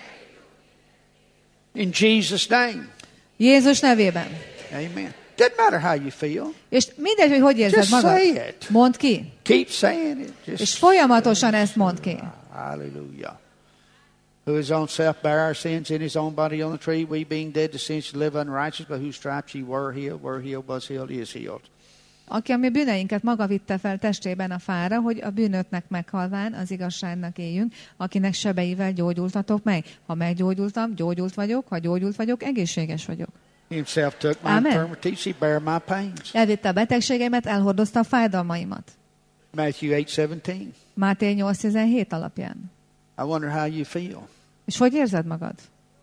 In Jesus' name. Jézus nevében. Amen. Doesn't matter how you feel. És mindegy, hogy hogy érzed Just magad. say it. Mondd ki. Keep saying it. Just És folyamatosan ezt mondd ki. Hallelujah. Who his own self bare our sins in his own body on the tree, we being dead to sins live unrighteous, but whose stripes ye were healed, were healed, was healed, is healed. Aki a mi bűneinket maga vitte fel testében a fára, hogy a bűnöknek meghalván az igazságnak éljünk, akinek sebeivel gyógyultatok meg. Ha meggyógyultam, gyógyult vagyok, ha gyógyult vagyok, egészséges vagyok. Himself took my Amen. infirmities, he bare my pains. Elvitte a betegségeimet, elhordozta a fájdalmaimat. Matthew eight seventeen. Máté nyolc tizenhét alapján. I wonder how you feel. És hogy érzed magad?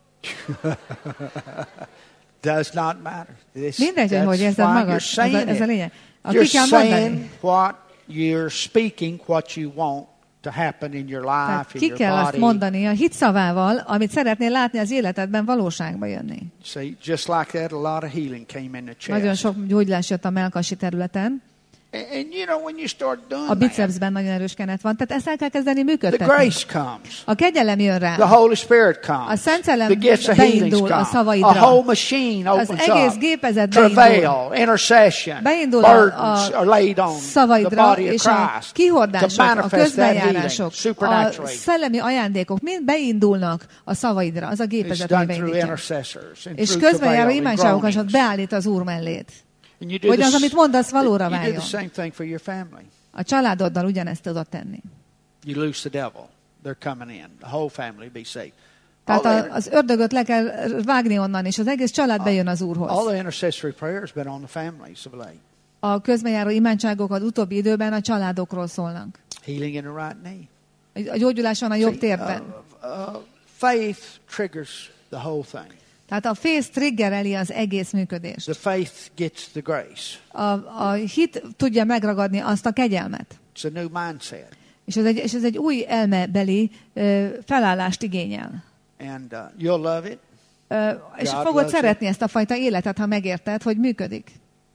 Does not matter. This, Mindegy, hogy hogy that's érzed why magad. you're Ez a, saying ez a it. lényeg. A You're ki kell saying mondani. what you're speaking, what you want to happen in your Tehát life, in ki your kell azt body. mondani a hitszavával, amit szeretnél látni az életedben valóságba jönni. See, just like that, a lot of healing came in the chest. Nagyon sok gyógyulás jött a melkasi területen. And, and you know, when you start doing A that, bicepsben nagyon erős kenet van, tehát ezt el kell kezdeni the működtetni. grace comes. A kegyelem jön rá. The Holy Spirit comes. A Szent Szellem The gifts of healing beindul a come. szavaidra. A whole machine Az opens egész up. gépezet Travail, beindul. intercession, Beindul a, burdens are laid a on the szavaidra, body of és a Christ to kihordások, a manifest that healing közbejárások, a supernaturally. szellemi ajándékok mind beindulnak a szavaidra, az a It's gépezet, done ami through beindítja. intercessors and És through közben járó travail and imádságokat groanings. beállít az Úr mellét. And you do Hogy the az, s- amit mondasz, valóra you do váljon. the same thing for your family. A családoddal ugyanezt tudod tenni. You loose the devil. They're coming in. The whole family be saved. Tehát All a, the- az ördögöt le kell vágni onnan, és az egész család bejön az All Úrhoz. the intercessory prayers been on the families of late. A közbenjáró imádságok az utóbbi időben a családokról szólnak. Healing in the right knee. A gyógyulás van a jobb See, térben. uh, uh, faith triggers the whole thing. Tehát a fész triggereli az egész működést. The faith gets the grace. A, a hit tudja megragadni azt a kegyelmet. It's a new mindset. És ez egy, és ez egy új elmebeli ö, felállást igényel. And uh, you'll love it. Ö, és God fogod loves szeretni ezt a fajta életet, ha megérted, hogy működik.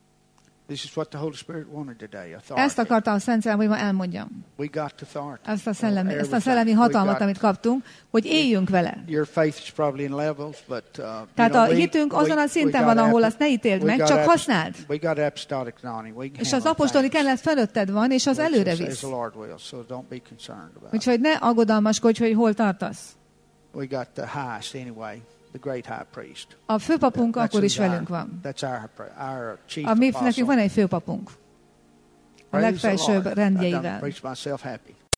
This is what the Holy Spirit wanted today. Ezt Authority. akarta a Szent Szellem, hogy ma elmondjam. We got authority. Ezt a, szellemi, over ezt a everything. szellemi We hatalmat, got- amit kaptunk, hogy éljünk vele. Your faith is probably in levels, but uh, you Tehát know, a we- hitünk we- azon a we szinten got van, ahol apo- azt ne ítéld we meg, got csak apos- használd. We got apostolic anointing. We can És az handle apostoli things. kelet fölötted van, és az As- előre as visz. the Lord will, so don't be concerned about it. Úgyhogy ne aggodalmaskodj, hogy hol tartasz. We got the highest anyway, the great high priest. A főpapunk That's akkor is our- velünk van. That's our, our chief A mi, apostle. nekünk van egy főpapunk. A Praise the legfelsőbb Lord. I done rendjeivel. preached myself happy.